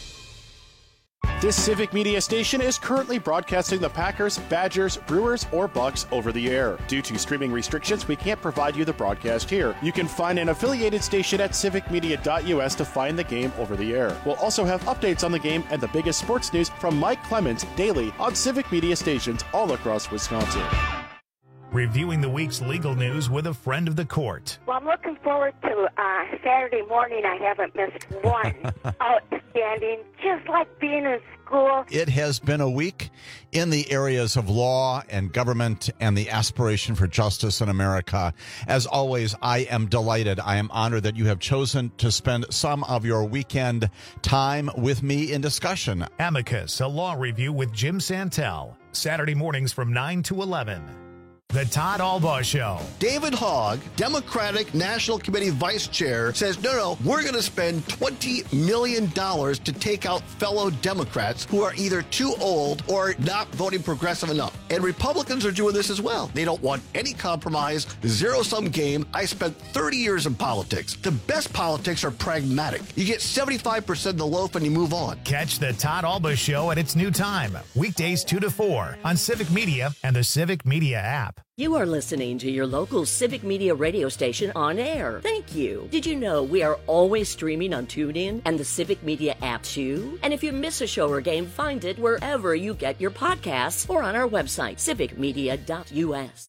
This Civic Media station is currently broadcasting the Packers, Badgers, Brewers, or Bucks over the air. Due to streaming restrictions, we can't provide you the broadcast here. You can find an affiliated station at civic media dot U S to find the game over the air. We'll also have updates on the game and the biggest sports news from Mike Clemens daily on Civic Media stations all across Wisconsin. Reviewing the week's legal news with a friend of the court. Well, I'm looking forward to uh, Saturday morning. I haven't missed one. Outstanding, just like being in school. It has been a week in the areas of law and government and the aspiration for justice in America. As always, I am delighted. I am honored that you have chosen to spend some of your weekend time with me in discussion. Amicus, a law review with Jim Santel. Saturday mornings from nine to eleven. The Todd Albaugh Show. David Hogg, Democratic National Committee Vice Chair, says, no, no, we're going to spend twenty million dollars to take out fellow Democrats who are either too old or not voting progressive enough. And Republicans are doing this as well. They don't want any compromise, zero-sum game. I spent thirty years in politics. The best politics are pragmatic. You get seventy-five percent of the loaf and you move on. Catch the Todd Albaugh Show at its new time, weekdays two to four on Civic Media and the Civic Media app. You are listening to your local Civic Media radio station on air. Thank you. Did you know we are always streaming on TuneIn and the Civic Media app too? And if you miss a show or game, find it wherever you get your podcasts or on our website, civic media dot u s.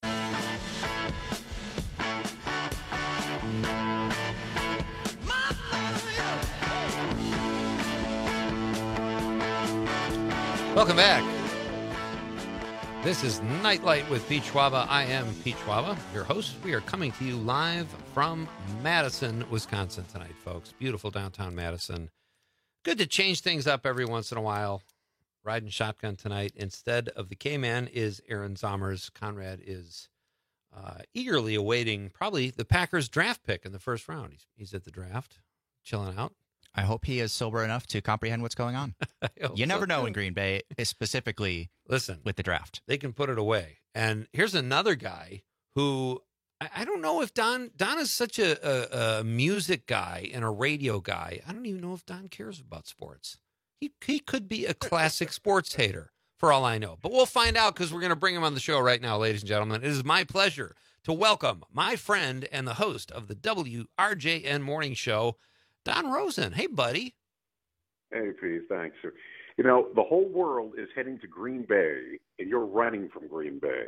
Welcome back. This is Nightlight with Pete Schwaba. I am Pete Schwaba, your host. We are coming to you live from Madison, Wisconsin tonight, folks. Beautiful downtown Madison. Good to change things up every once in a while. Riding shotgun tonight. Instead of the K-Man is Aaron Zommers. Conrad is uh, eagerly awaiting probably the Packers draft pick in the first round. He's, he's at the draft, chilling out. I hope he is sober enough to comprehend what's going on. You never so know too. in Green Bay, specifically Listen, with the draft. They can put it away. And here's another guy who, I, I don't know if Don, Don is such a, a, a music guy and a radio guy. I don't even know if Don cares about sports. He, he could be a classic sports hater for all I know. But we'll find out because we're going to bring him on the show right now, ladies and gentlemen. It is my pleasure to welcome my friend and the host of the W R J N Morning Show, Don Rosen. Hey, buddy. Hey, Pete. Thanks. You know, the whole world is heading to Green Bay, and you're running from Green Bay.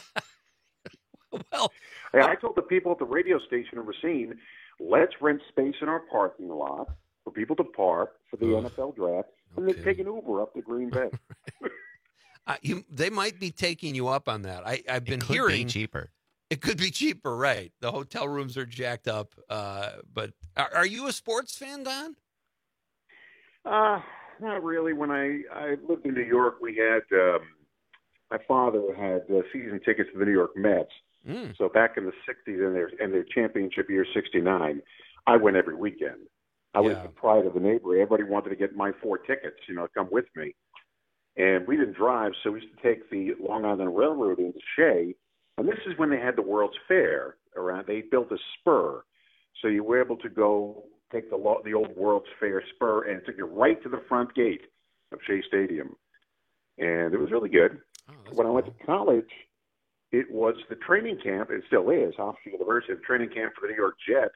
well, hey, I told the people at the radio station in Racine, let's rent space in our parking lot for people to park for the N F L draft, and okay. then take an Uber up to Green Bay. uh, you, they might be taking you up on that. I, I've been it could hearing be cheaper. It could be cheaper, right? The hotel rooms are jacked up. Uh, but are, are you a sports fan, Don? Uh, not really. When I, I lived in New York, we had um, my father had uh, season tickets to the New York Mets. Mm. So back in the sixties and their and their championship year, sixty-nine, I went every weekend. I was Yeah. the pride of the neighborhood. Everybody wanted to get my four tickets, you know, come with me. And we didn't drive, so we used to take the Long Island Railroad into Shea. And this is when they had the World's Fair around. They built a spur, so you were able to go take the lo- the old World's Fair spur, and it took you right to the front gate of Shea Stadium. And it was really good. Oh, when I went to college, it was the training camp. It still is, Hofstra University, the training camp for the New York Jets.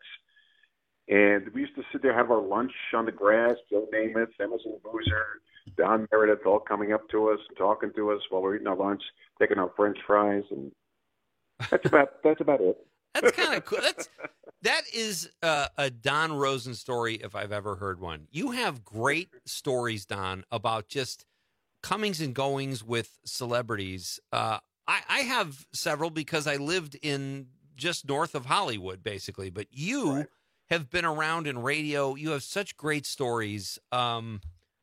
And we used to sit there, have our lunch on the grass, Joe Namath, Emerson Boozer, Don Meredith all coming up to us, talking to us while we're eating our lunch, taking our French fries, and that's about that's about it. That's kind of cool. That's that is uh, a Don Rosen story if I've ever heard one. You have great stories, Don, about just comings and goings with celebrities. Uh, I, I have several because I lived in just north of Hollywood, basically. But you right. have been around in radio. You have such great stories. Um,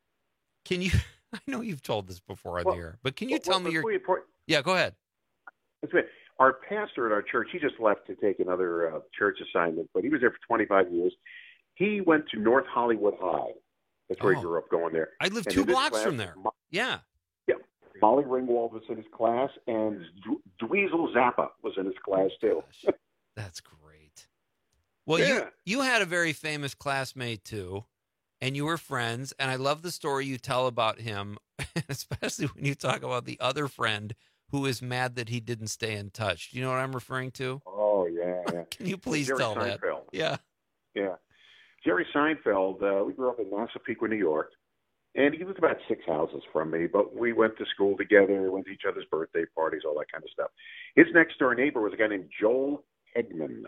can you? I know you've told this before on well, the air, but can you well, tell well, me your? You point, yeah, go ahead. That's right. Our pastor at our church, he just left to take another uh, church assignment, but he was there for twenty-five years. He went to North Hollywood High. That's where oh. he grew up going there. I live and two blocks class, from there. Mo- yeah. Yeah. Molly Ringwald was in his class, and D- Dweezil Zappa was in his class, too. That's great. Well, yeah. you, you had a very famous classmate, too, and you were friends, and I love the story you tell about him, especially when you talk about the other friend who is mad that he didn't stay in touch. Do you know what I'm referring to? Oh, yeah. yeah. Can you please Jerry tell Seinfeld. that? Yeah. Yeah. Jerry Seinfeld, uh, we grew up in Massapequa, New York, and he lived about six houses from me, but we went to school together, went to each other's birthday parties, all that kind of stuff. His next-door neighbor was a guy named Joel Hegman.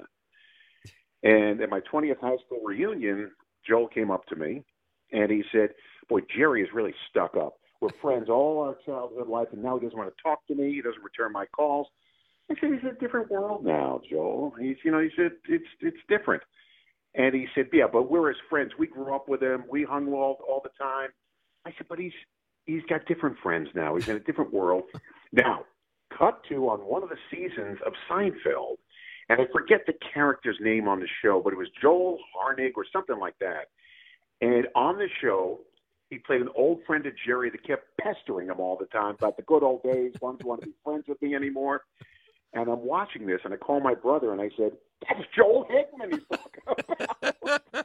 And at my twentieth high school reunion, Joel came up to me, and he said, boy, Jerry is really stuck up. We're friends all our childhood life, and now he doesn't want to talk to me. He doesn't return my calls. I said, it's a different world now, Joel. He's, you know, he said, it's it's different. And he said, yeah, but we're his friends. We grew up with him. We hung all, all the time. I said, but he's he's got different friends now. He's in a different world. Now, cut to on one of the seasons of Seinfeld, and I forget the character's name on the show, but it was Joel Harnig or something like that. And on the show, he played an old friend of Jerry that kept pestering him all the time about the good old days. Why don't you want to be friends with me anymore? And I'm watching this, and I call my brother, and I said, "That's Joel Hickman he's talking about."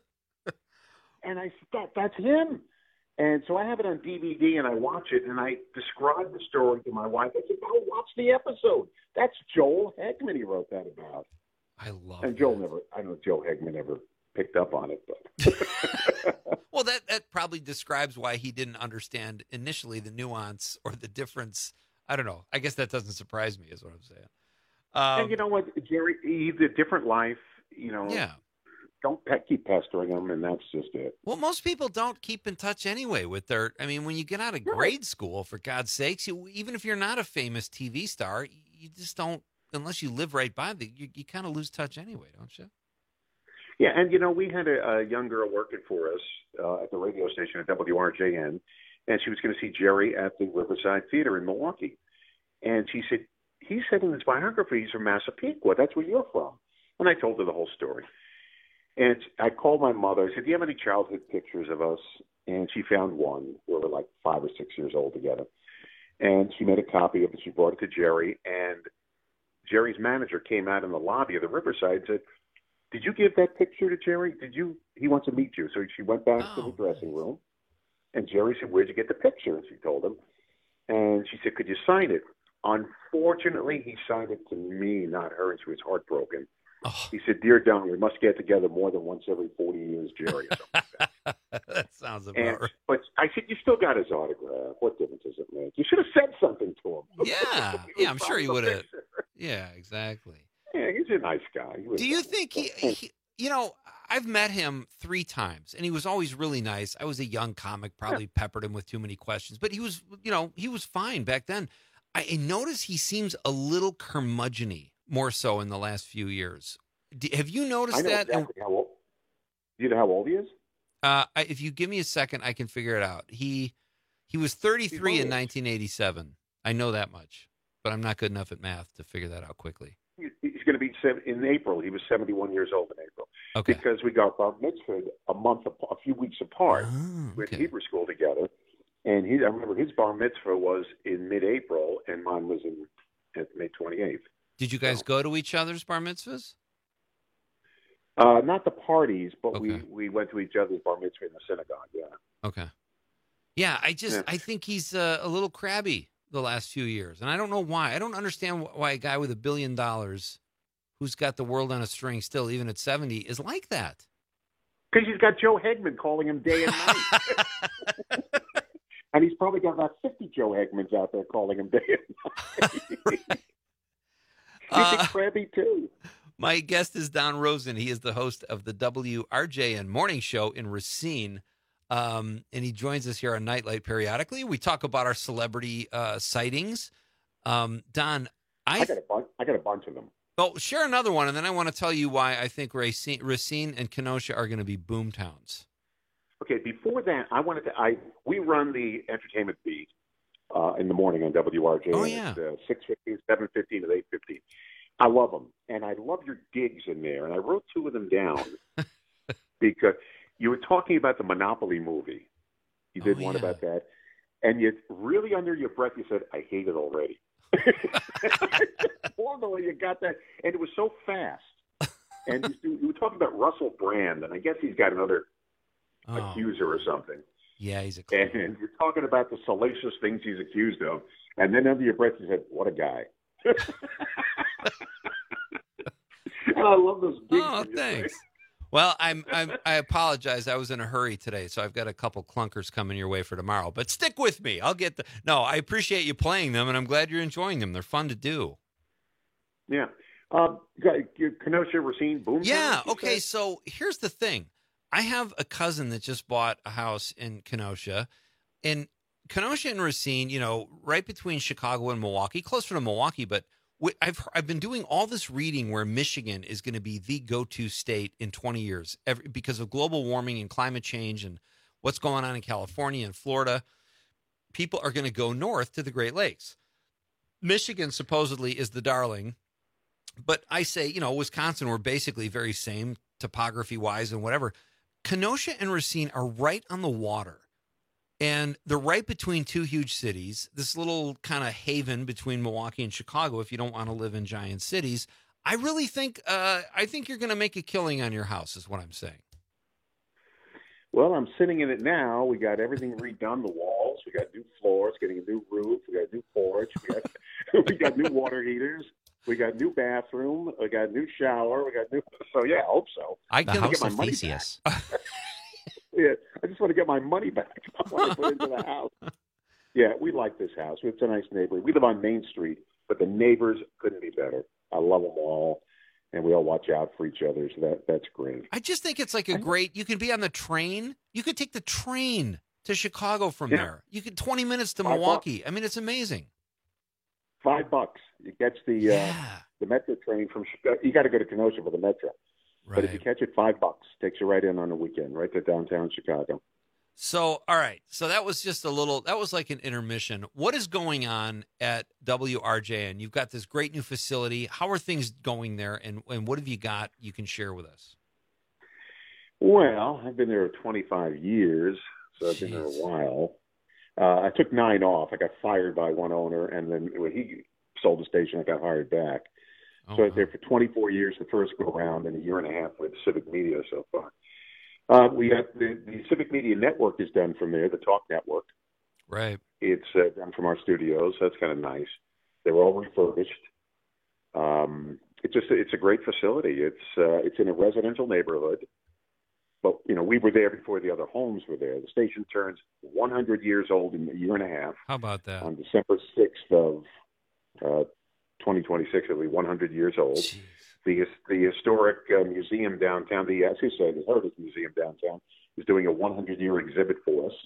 And I said, that, that's him. And so I have it on D V D, and I watch it, and I describe the story to my wife. I said, "Go watch the episode. That's Joel Hickman he wrote that about." I love And Joel never, I don't know if Joe Hickman ever picked up on it. But Well, that, that probably describes why he didn't understand initially the nuance or the difference. I don't know. I guess that doesn't surprise me is what I'm saying. Um, and you know what, Jerry, he's a different life. You know, Yeah. don't pe- keep pestering him, and that's just it. Well, most people don't keep in touch anyway with their, I mean, when you get out of grade school, for God's sakes, you, even if you're not a famous T V star, you just don't, unless you live right by the, you, you kind of lose touch anyway, don't you? Yeah, and you know, we had a, a young girl working for us uh, at the radio station at W R J N, and she was going to see Jerry at the Riverside Theater in Milwaukee. And she said, he said in his biography he's from Massapequa. That's where you're from. And I told her the whole story. And I called my mother. I said, "Do you have any childhood pictures of us?" And she found one. We were like five or six years old together. And she made a copy of it. She brought it to Jerry. And Jerry's manager came out in the lobby of the Riverside and said, "Did you give that picture to Jerry? Did you? He wants to meet you." So she went back oh. to the dressing room. And Jerry said, "Where'd you get the picture?" And she told him. And she said, "Could you sign it?" Unfortunately, he signed it to me, not her, and she was heartbroken. Oh. He said, "Dear Don, we must get together more than once every forty years, Jerry." Or something like that. That sounds about and, right. But I said, "You still got his autograph. What difference does it make? You should have said something to him." Yeah, yeah, I'm sure he would have. Yeah, exactly. Yeah, he's a nice guy. He Do you nice think he, he, you know, I've met him three times, and he was always really nice. I was a young comic, probably yeah. peppered him with too many questions, but he was, you know, he was fine back then. I notice he seems a little curmudgeon-y, more so in the last few years. Do, have you noticed I know that? Exactly how old, do you know how old he is? Uh, I, if you give me a second, I can figure it out. He he was thirty-three in nineteen eighty-seven. I know that much, but I'm not good enough at math to figure that out quickly. He's going to be seven, in April. He was seventy-one years old in April. Okay. Because we got bar mitzvah a month, a few weeks apart. Oh, We went okay. to Hebrew school together. And he, I remember his bar mitzvah was in mid-April, and mine was in at May twenty-eighth. Did you guys so. go to each other's bar mitzvahs? Uh, not the parties, but Okay. we, we went to each other's bar mitzvah in the synagogue, yeah. Okay. Yeah, I just, Yeah. I think he's uh, a little crabby the last few years. And I don't know why. I don't understand why a guy with a billion dollars who's got the world on a string still, even at seventy, is like that. Because he's got Joe Hegman calling him day and night. And he's probably got about fifty Joe Hegmans out there calling him day and night. He's Uh, a crabby, too. My guest is Don Rosen. He is the host of the W R J N morning show in Racine. Um, and he joins us here on Nightlight periodically. We talk about our celebrity uh, sightings. Um, Don, I, I got a bunch. I got a bunch of them. Oh, share another one, and then I want to tell you why I think Racine, Racine and Kenosha are going to be boom towns. Okay, before that, I wanted to. I we run the entertainment beat uh, in the morning on W R J. Oh, yeah. It's, uh, six fifteen, seven fifteen, and eight fifteen. I love them, and I love your gigs in there. And I wrote two of them down because you were talking about the Monopoly movie. You did Oh, one yeah. about that, and you really under your breath you said, "I hate it already." Formally, you got that, and it was so fast. And you, you were talking about Russell Brand, and I guess he's got another Oh. accuser or something. Yeah, he's a And, and you're talking about the salacious things he's accused of, and then under your breath you said, "What a guy!" And I love those big. Oh, thanks. Well, I'm, I'm I apologize. I was in a hurry today, so I've got a couple clunkers coming your way for tomorrow. But stick with me. I'll get the. No, I appreciate you playing them, and I'm glad you're enjoying them. They're fun to do. Yeah. Um, Kenosha, Racine, Boom. Yeah. Okay. So here's the thing. I have a cousin that just bought a house in Kenosha, and Kenosha and Racine, you know, right between Chicago and Milwaukee, closer to Milwaukee, but I've I've been doing all this reading where Michigan is going to be the go-to state in twenty years every, because of global warming and climate change and what's going on in California and Florida. People are going to go north to the Great Lakes. Michigan supposedly is the darling, but I say, you know, Wisconsin, we're basically very same topography-wise and whatever. Kenosha and Racine are right on the water, and they're right between two huge cities, this little kind of haven between Milwaukee and Chicago if you don't want to live in giant cities. I really think uh, I think you're going to make a killing on your house is what I'm saying. Well, I'm sitting in it now. We got everything redone, the walls. We got new floors, getting a new roof. We got a new porch. We got, we got new water heaters. We got new bathroom. We got new shower. We got new. So yeah, I hope so. I The can house get my of money Theseus. back. Yeah, I just want to get my money back. I want to put into the house. Yeah, we like this house. It's a nice neighborhood. We live on Main Street, but the neighbors couldn't be better. I love them all, and we all watch out for each other. So that that's great. I just think it's like a great. You can be on the train. You could take the train to Chicago from yeah. there. You could twenty minutes to Five Milwaukee. bucks. I mean, it's amazing. Five bucks. It gets the yeah. uh, the Metro train from Chicago. You got to go to Kenosha for the Metro. Right. But if you catch it, five bucks takes you right in on the weekend, right to downtown Chicago. So, all right. So that was just a little, that was like an intermission. What is going on at W R J N? You've got this great new facility. How are things going there? And, and what have you got you can share with us? Well, I've been there twenty-five years, so I've Jeez. been there a while. Uh, I took nine off. I got fired by one owner, and then when he sold the station, I got hired back. Oh, so I was there for twenty-four years, the first go around, and a year and a half with Civic Media so far. Uh, we got the, the Civic Media Network is done from there, the Talk Network. Right. It's uh, done from our studios. So that's kind of nice. They're all refurbished. Um, it's just it's a great facility. It's uh, it's in a residential neighborhood. But, you know, we were there before the other homes were there. The station turns one hundred years old in a year and a half. How about that? On December sixth of uh, twenty twenty-six, it'll be one hundred years old. Jeez. The the historic uh, museum downtown, the as you say, the Heritage Museum downtown, is doing a one hundred year exhibit for us.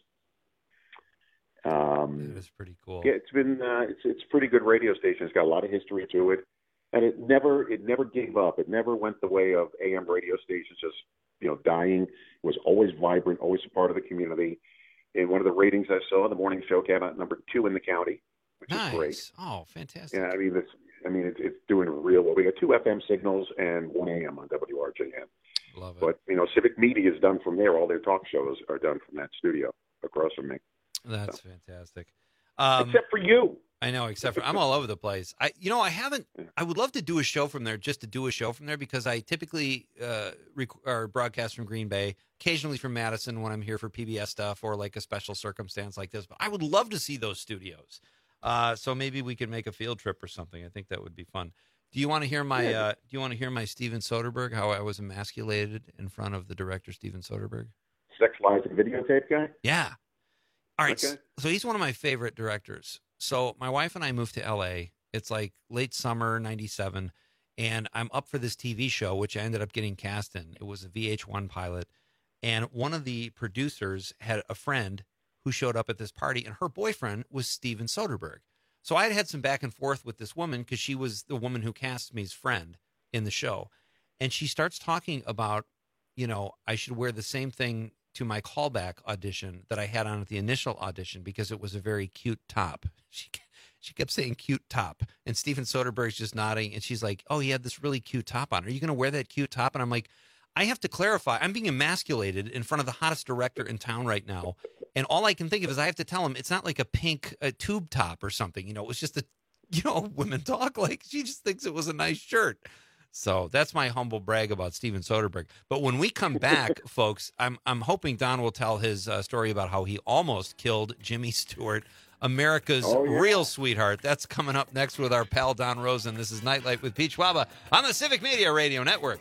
Um, that is pretty cool. Yeah, it's been uh, it's it's a pretty good radio station. It's got a lot of history to it, and it never it never gave up. It never went the way of A M radio stations just you know dying. It was always vibrant, always a part of the community. And one of the ratings I saw, the morning show came out number two in the county, which nice. is great. Oh, fantastic! Yeah, I mean it's. I mean, it's, it's doing real well. We got two F M signals and one A M on W R J N. Love it. But, you know, Civic Media is done from there. All their talk shows are done from that studio across from me. That's so. fantastic. Um, except for you. I know, except for I'm all over the place. I, you know, I haven't. I would love to do a show from there, just to do a show from there, because I typically uh, rec- or broadcast from Green Bay, occasionally from Madison when I'm here for P B S stuff or like a special circumstance like this. But I would love to see those studios. Uh, so maybe we could make a field trip or something. I think that would be fun. Do you want to hear my? Uh, do you want to hear my Steven Soderbergh? How I was emasculated in front of the director Steven Soderbergh. Sex, Lies, and Videotape guy. Yeah. All right. Okay. So, so he's one of my favorite directors. So my wife and I moved to L A. It's like late summer ninety-seven, and I'm up for this T V show, which I ended up getting cast in. It was a V H one pilot, and one of the producers had a friend who showed up at this party, and her boyfriend was Steven Soderbergh. So I had had some back and forth with this woman because she was the woman who cast me's friend in the show. And she starts talking about, you know, I should wear the same thing to my callback audition that I had on at the initial audition because it was a very cute top. She she kept saying cute top. And Steven Soderbergh's just nodding, and she's like, oh, he had this really cute top on. Are you going to wear that cute top? And I'm like, I have to clarify. I'm being emasculated in front of the hottest director in town right now. And all I can think of is I have to tell him it's not like a pink a tube top or something. You know, it was just a, you know, women talk like she just thinks it was a nice shirt. So that's my humble brag about Steven Soderbergh. But when we come back, folks, I'm I'm hoping Don will tell his uh, story about how he almost killed Jimmy Stewart, America's oh, yeah. real sweetheart. That's coming up next with our pal Don Rosen. This is Nightlight with Pete Schwaba on the Civic Media Radio Network.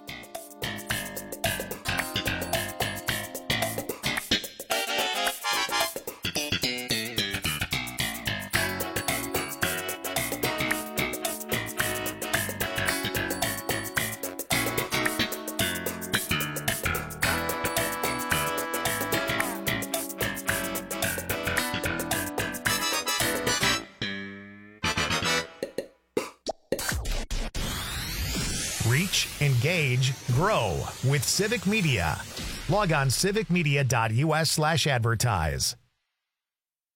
Reach, engage, grow with Civic Media. Log on civicmedia.us slash advertise.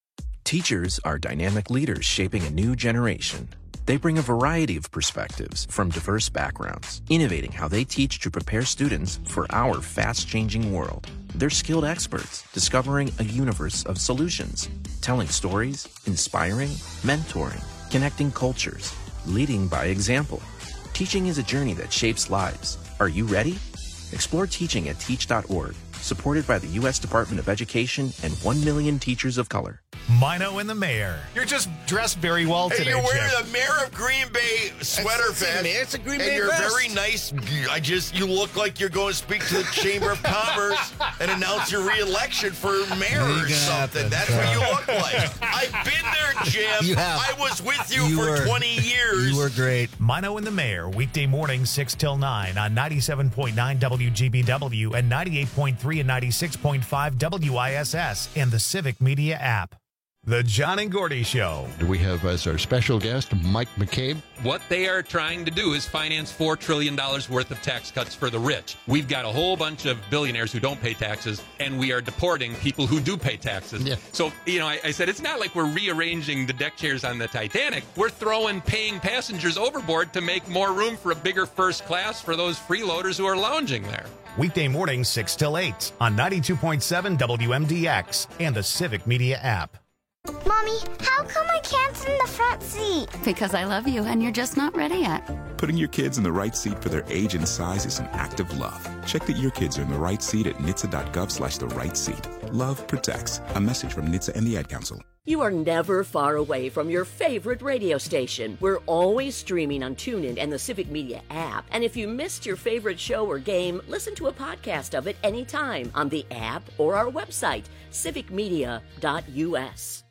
Teachers are dynamic leaders shaping a new generation. They bring a variety of perspectives from diverse backgrounds, innovating how they teach to prepare students for our fast-changing world. They're skilled experts, discovering a universe of solutions, telling stories, inspiring, mentoring, connecting cultures, leading by example. Teaching is a journey that shapes lives. Are you ready? Explore teaching at teach dot org, supported by the U S Department of Education and one million teachers of color. Mino and the mayor. You're just dressed very well today, Hey, you're wearing Chip. the Mayor of Green Bay sweater That's- vest. man, it's a Green and Bay you're vest. very nice. I just, you look like you're going to speak to the Chamber of Commerce and announce your re-election for mayor Ain't or gonna something. happen. That's what you look like. I've been there, Jim. You have. I was with you, You for were- twenty years. You were great. Mino and the mayor, weekday mornings six till nine on ninety-seven point nine W G B W and ninety-eight point three and ninety-six point five W I S S and the Civic Media app. The John and Gordy Show. Do we have as our special guest Mike McCabe? What they are trying to do is finance four trillion dollars worth of tax cuts for the rich. We've got a whole bunch of billionaires who don't pay taxes, and we are deporting people who do pay taxes. Yeah. So, you know, I, I said it's not like we're rearranging the deck chairs on the Titanic. We're throwing paying passengers overboard to make more room for a bigger first class for those freeloaders who are lounging there. Weekday mornings six till eight on ninety-two point seven W M D X and the Civic Media app. Mommy, how come I can't sit in the front seat? Because I love you and you're just not ready yet. Putting your kids in the right seat for their age and size is an act of love. Check that your kids are in the right seat at N H T S A dot gov slash the right seat. Love protects. A message from N H T S A and the Ad Council. You are never far away from your favorite radio station. We're always streaming on TuneIn and the Civic Media app. And if you missed your favorite show or game, listen to a podcast of it anytime on the app or our website, civic media dot U S.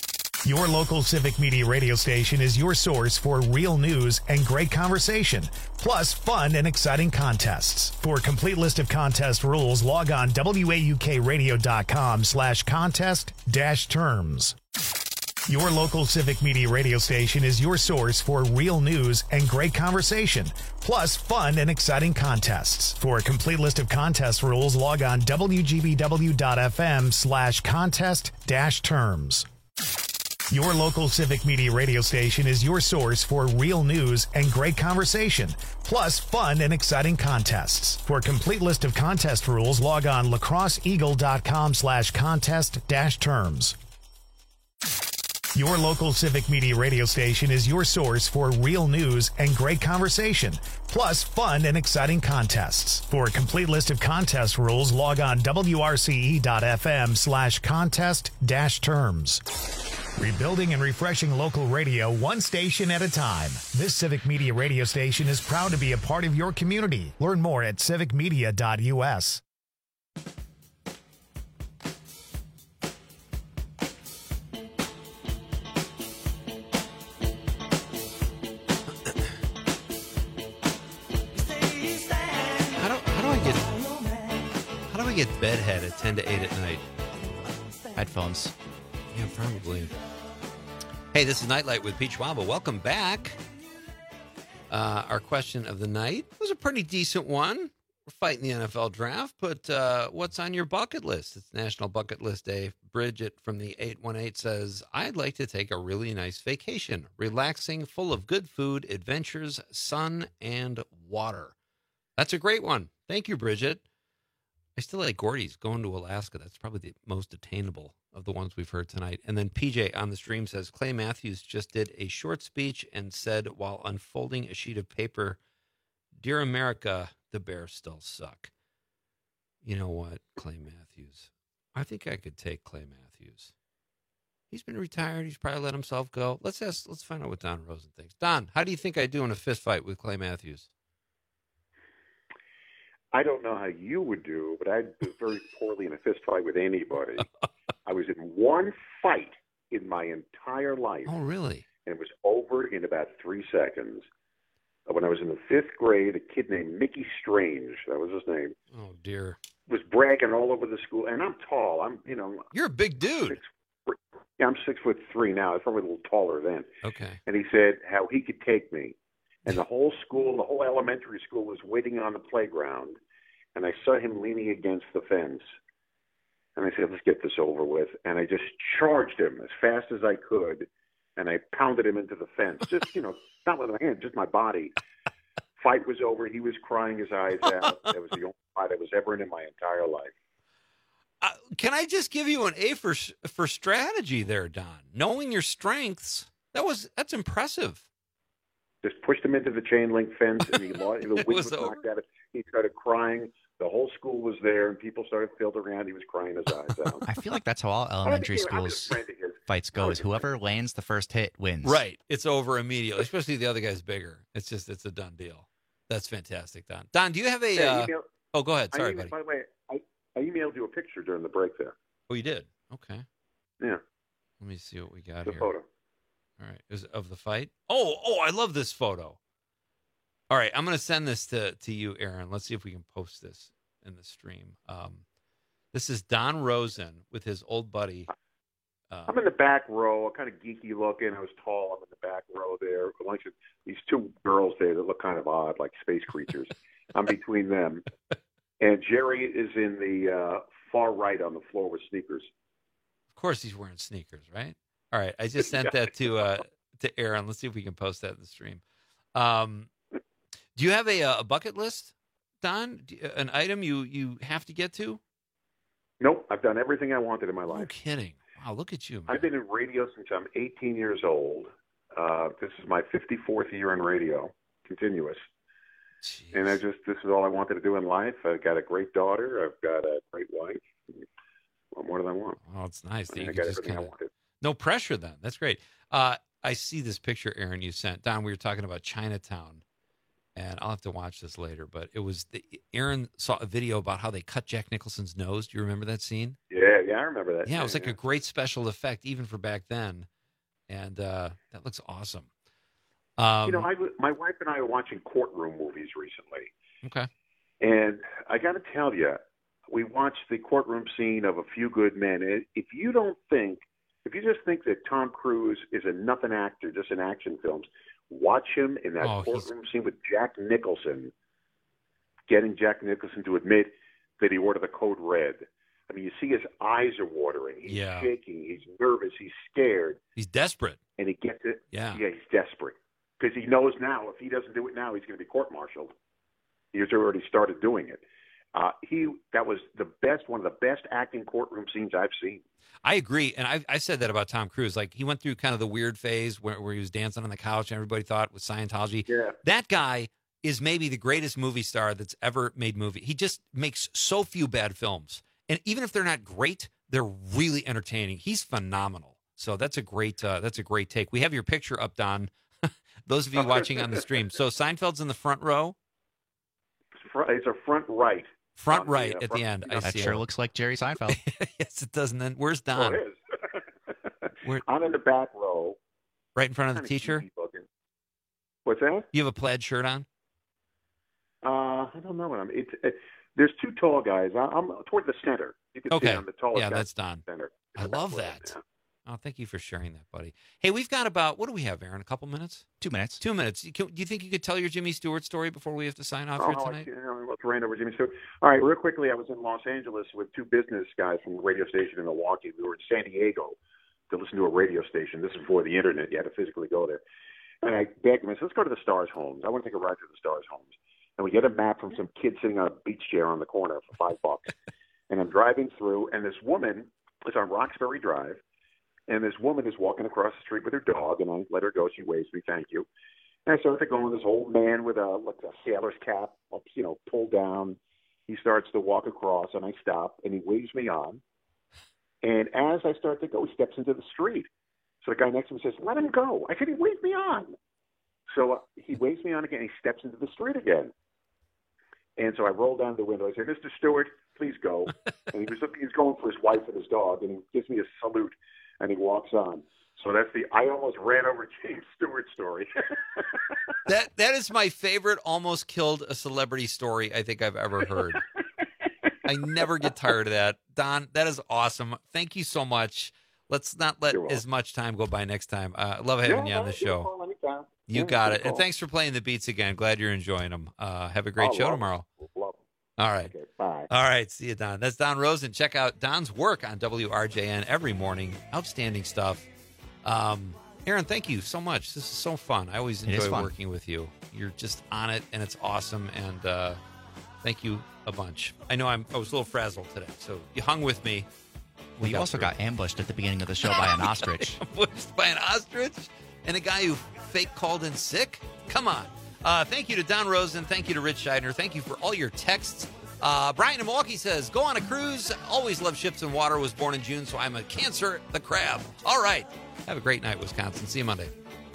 Your local Civic Media radio station is your source for real news and great conversation, plus fun and exciting contests. For a complete list of contest rules, log on W A U K radio dot com slash contest dash terms. Your local Civic Media radio station is your source for real news and great conversation, plus fun and exciting contests. For a complete list of contest rules, log on W G B W dot F M slash contest dash terms. Your local Civic Media radio station is your source for real news and great conversation, plus fun and exciting contests. For a complete list of contest rules, log on lacrosse eagle dot com slash contest dash terms. Your local Civic Media radio station is your source for real news and great conversation, plus fun and exciting contests. For a complete list of contest rules, log on W R C E dot F M slash contest dash terms. Rebuilding and refreshing local radio one station at a time. This Civic Media radio station is proud to be a part of your community. Learn more at civic media dot U S. How do, how do I get how do I get bedhead at ten to eight at night? Headphones. Yeah, probably. Hey, this is Nightlight with Peach Wamba. Welcome back. Uh, our question of the night was a pretty decent one. We're fighting the N F L draft, but uh, what's on your bucket list? It's National Bucket List Day. Bridget from the eight one eight says, I'd like to take a really nice vacation. Relaxing, full of good food, adventures, sun, and water. That's a great one. Thank you, Bridget. I still like Gordy's going to Alaska. That's probably the most attainable of the ones we've heard tonight. And then P J on the stream says, Clay Matthews just did a short speech and said while unfolding a sheet of paper, Dear America, the Bears still suck. You know what, Clay Matthews? I think I could take Clay Matthews. He's been retired. He's probably let himself go. Let's ask, let's find out what Don Rosen thinks. Don, how do you think I do in a fist fight with Clay Matthews? I don't know how you would do, but I'd do very poorly in a fist fight with anybody. I was in one fight in my entire life. Oh, really? And it was over in about three seconds. When I was in the fifth grade, a kid named Mickey Strange, that was his name. Oh, dear. Was bragging all over the school. And I'm tall. I'm, you know. You're a big dude. Six, yeah, I'm six foot three now. I was probably a little taller then. Okay. And he said how he could take me. And the whole school, the whole elementary school was waiting on the playground. And I saw him leaning against the fence. And I said, let's get this over with. And I just charged him as fast as I could, and I pounded him into the fence. Just, you know, not with my hand, just my body. Fight was over. He was crying his eyes out. That was the only fight I was ever in in my entire life. Uh, can I just give you an A for for strategy there, Don? Knowing your strengths, that was that's impressive. Just pushed him into the chain link fence, and he lost, the wind was, was knocked out of. He started crying. The whole school was there, and people started filtering around. He was crying his eyes out. I feel like that's how all elementary schools fights go, is whoever lands the first hit wins. Right. It's over immediately, especially if the other guy's bigger. It's just, it's a done deal. That's fantastic, Don. Don, do you have a... Yeah, uh, email, oh, go ahead. Sorry, emailed, buddy. By the way, I, I emailed you a picture during the break there. Oh, you did? Okay. Yeah. Let me see what we got the here. photo. All right. Is it of the fight? Oh, oh, I love this photo. All right. I'm going to send this to, to you, Aaron. Let's see if we can post this in the stream. Um, this is Don Rosen with his old buddy. Uh, I'm in the back row, kind of geeky looking. I was tall. I'm in the back row there. A bunch of these two girls there that look kind of odd, like space creatures. I'm between them. And Jerry is in the uh, far right on the floor with sneakers. Of course he's wearing sneakers, right? All right. I just sent that to uh, to Aaron. Let's see if we can post that in the stream. Um, do you have a, a bucket list, Don? An item you, you have to get to? Nope. I've done everything I wanted in my life. No kidding. Wow, look at you, man. I've been in radio since I'm eighteen years old. Uh, this is my fifty-fourth year in radio, continuous. Jeez. And I just, this is all I wanted to do in life. I've got a great daughter. I've got a great wife. What more do I want? Oh, it's nice. That I you got just everything kinda, I wanted. No pressure then. That's great. Uh, I see this picture, Aaron, you sent. Don, we were talking about Chinatown. And I'll have to watch this later, but it was the, Aaron saw a video about how they cut Jack Nicholson's nose. Do you remember that scene? Yeah, yeah, I remember that. Yeah, scene, it was like yeah. a great special effect, even for back then, and uh, that looks awesome. Um, you know, I, my wife and I are watching courtroom movies recently. Okay. And I got to tell you, we watched the courtroom scene of A Few Good Men. And if you don't think, if you just think that Tom Cruise is a nothing actor just in action films, watch him in that Oh, he's- courtroom scene with Jack Nicholson, getting Jack Nicholson to admit that he ordered the code red. I mean, you see his eyes are watering. He's Yeah. shaking. He's nervous. He's scared. He's desperate. And he gets it. Yeah. Yeah, he's desperate. Because he knows now if he doesn't do it now, he's going to be court-martialed. He's already started doing it. Uh, he That was the best, one of the best acting courtroom scenes I've seen. I agree, and I, I said that about Tom Cruise. Like, he went through kind of the weird phase where, where he was dancing on the couch, and everybody thought it was Scientology. Yeah. That guy is maybe the greatest movie star that's ever made movie. He just makes so few bad films, and even if they're not great, they're really entertaining. He's phenomenal. So that's a great uh, that's a great take. We have your picture up, Don. Those of you watching on the stream. So Seinfeld's in the front row. It's a front right. Front On the, right uh, at front- the end. I That see sure him. looks like Jerry Seinfeld. Yes, it does. And then where's Oh, Don? it is. Where- I'm in the back row. Right in front of the Kinda teacher? geeky looking. What's that? You have a plaid shirt on? Uh, I don't know what I'm. It's it, there's two tall guys. I, I'm toward the center. You can Okay. see I'm the tallest Yeah, guy that's in the Don. Center. I love that. Oh, thank you for sharing that, buddy. Hey, we've got about, what do we have, Aaron? A couple minutes? Two minutes. Two minutes. You can- Do you think you could tell your Jimmy Stewart story before we have to sign off Oh, here no, tonight? I, you know, let's ran over Jimmy Stewart. All right, real quickly, I was in Los Angeles with two business guys from the radio station in Milwaukee. We were in San Diego to listen to a radio station. This is before the internet. You had to physically go there. And I begged them, I said, let's go to the Stars homes. I want to take a ride to the Stars homes. And we get a map from some kid sitting on a beach chair on the corner for five bucks. And I'm driving through, and this woman is on Roxbury Drive, and this woman is walking across the street with her dog, and I let her go. She waves me, thank you. And I started to go with this old man with a, like a sailor's cap, you know, pulled down. He starts to walk across, and I stop, and he waves me on. And as I start to go, he steps into the street. So the guy next to me says, let him go. I said, he waved me on. So uh, he waves me on again. He steps into the street again. And so I roll down the window. I say, Mister Stewart, please go. And he was he was going for his wife and his dog, and he gives me a salute, and he walks on. So that's the I almost ran over James Stewart story. That That is my favorite almost killed a celebrity story I think I've ever heard. I never get tired of that. Don, that is awesome. Thank you so much. Let's not let as much time go by next time. Uh, I love having Yeah, you on the give me a show. call anytime. You Yeah, got give it. me a And call. thanks for playing the beats again. Glad you're enjoying them. Uh, have a great I'll show love it. tomorrow. Love it. All right. Okay. Bye. All right. See you, Don. That's Don Rosen. Check out Don's work on W R J N every morning. Outstanding stuff. Um, Aaron, thank you so much. This is so fun. I always enjoy working with you. You're just on it, and it's awesome. And uh, thank you a bunch. I know I'm, I was a little frazzled today, so you hung with me. We well, you also got ambushed at the beginning of the show by an ostrich. Ambushed by an ostrich? And a guy who fake called in sick? Come on. Uh, thank you to Don Rosen. Thank you to Rich Scheidner. Thank you for all your texts. Uh, Brian in Milwaukee says, go on a cruise. Always love ships and water. Was born in June, so I'm a Cancer the crab. All right. Have a great night, Wisconsin. See you Monday.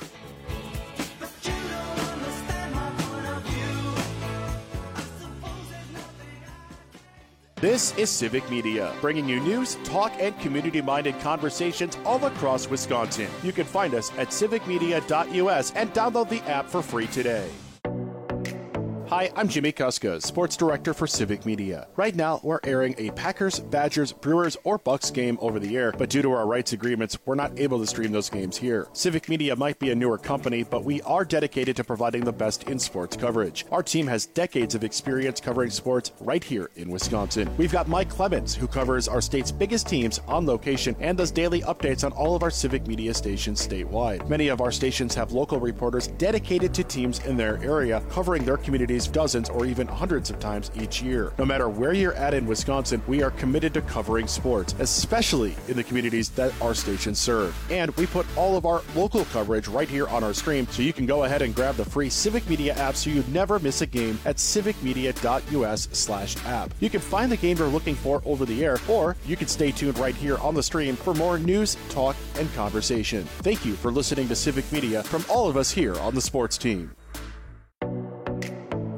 This is Civic Media, bringing you news, talk, and community-minded conversations all across Wisconsin. You can find us at civic media dot U S and download the app for free today. Hi, I'm Jimmy Kuska, Sports Director for Civic Media. Right now, we're airing a Packers, Badgers, Brewers, or Bucks game over the air, but due to our rights agreements, we're not able to stream those games here. Civic Media might be a newer company, but we are dedicated to providing the best in sports coverage. Our team has decades of experience covering sports right here in Wisconsin. We've got Mike Clemens, who covers our state's biggest teams on location and does daily updates on all of our Civic Media stations statewide. Many of our stations have local reporters dedicated to teams in their area, covering their communities dozens or even hundreds of times each year. No matter where you're at in Wisconsin, we are committed to covering sports, especially in the communities that our stations serve. And we put all of our local coverage right here on our stream, so you can go ahead and grab the free Civic Media app so you never miss a game at civic media dot U S slash app. You can find the game you're looking for over the air, or you can stay tuned right here on the stream for more news, talk, and conversation. Thank you for listening to Civic Media from all of us here on the sports team.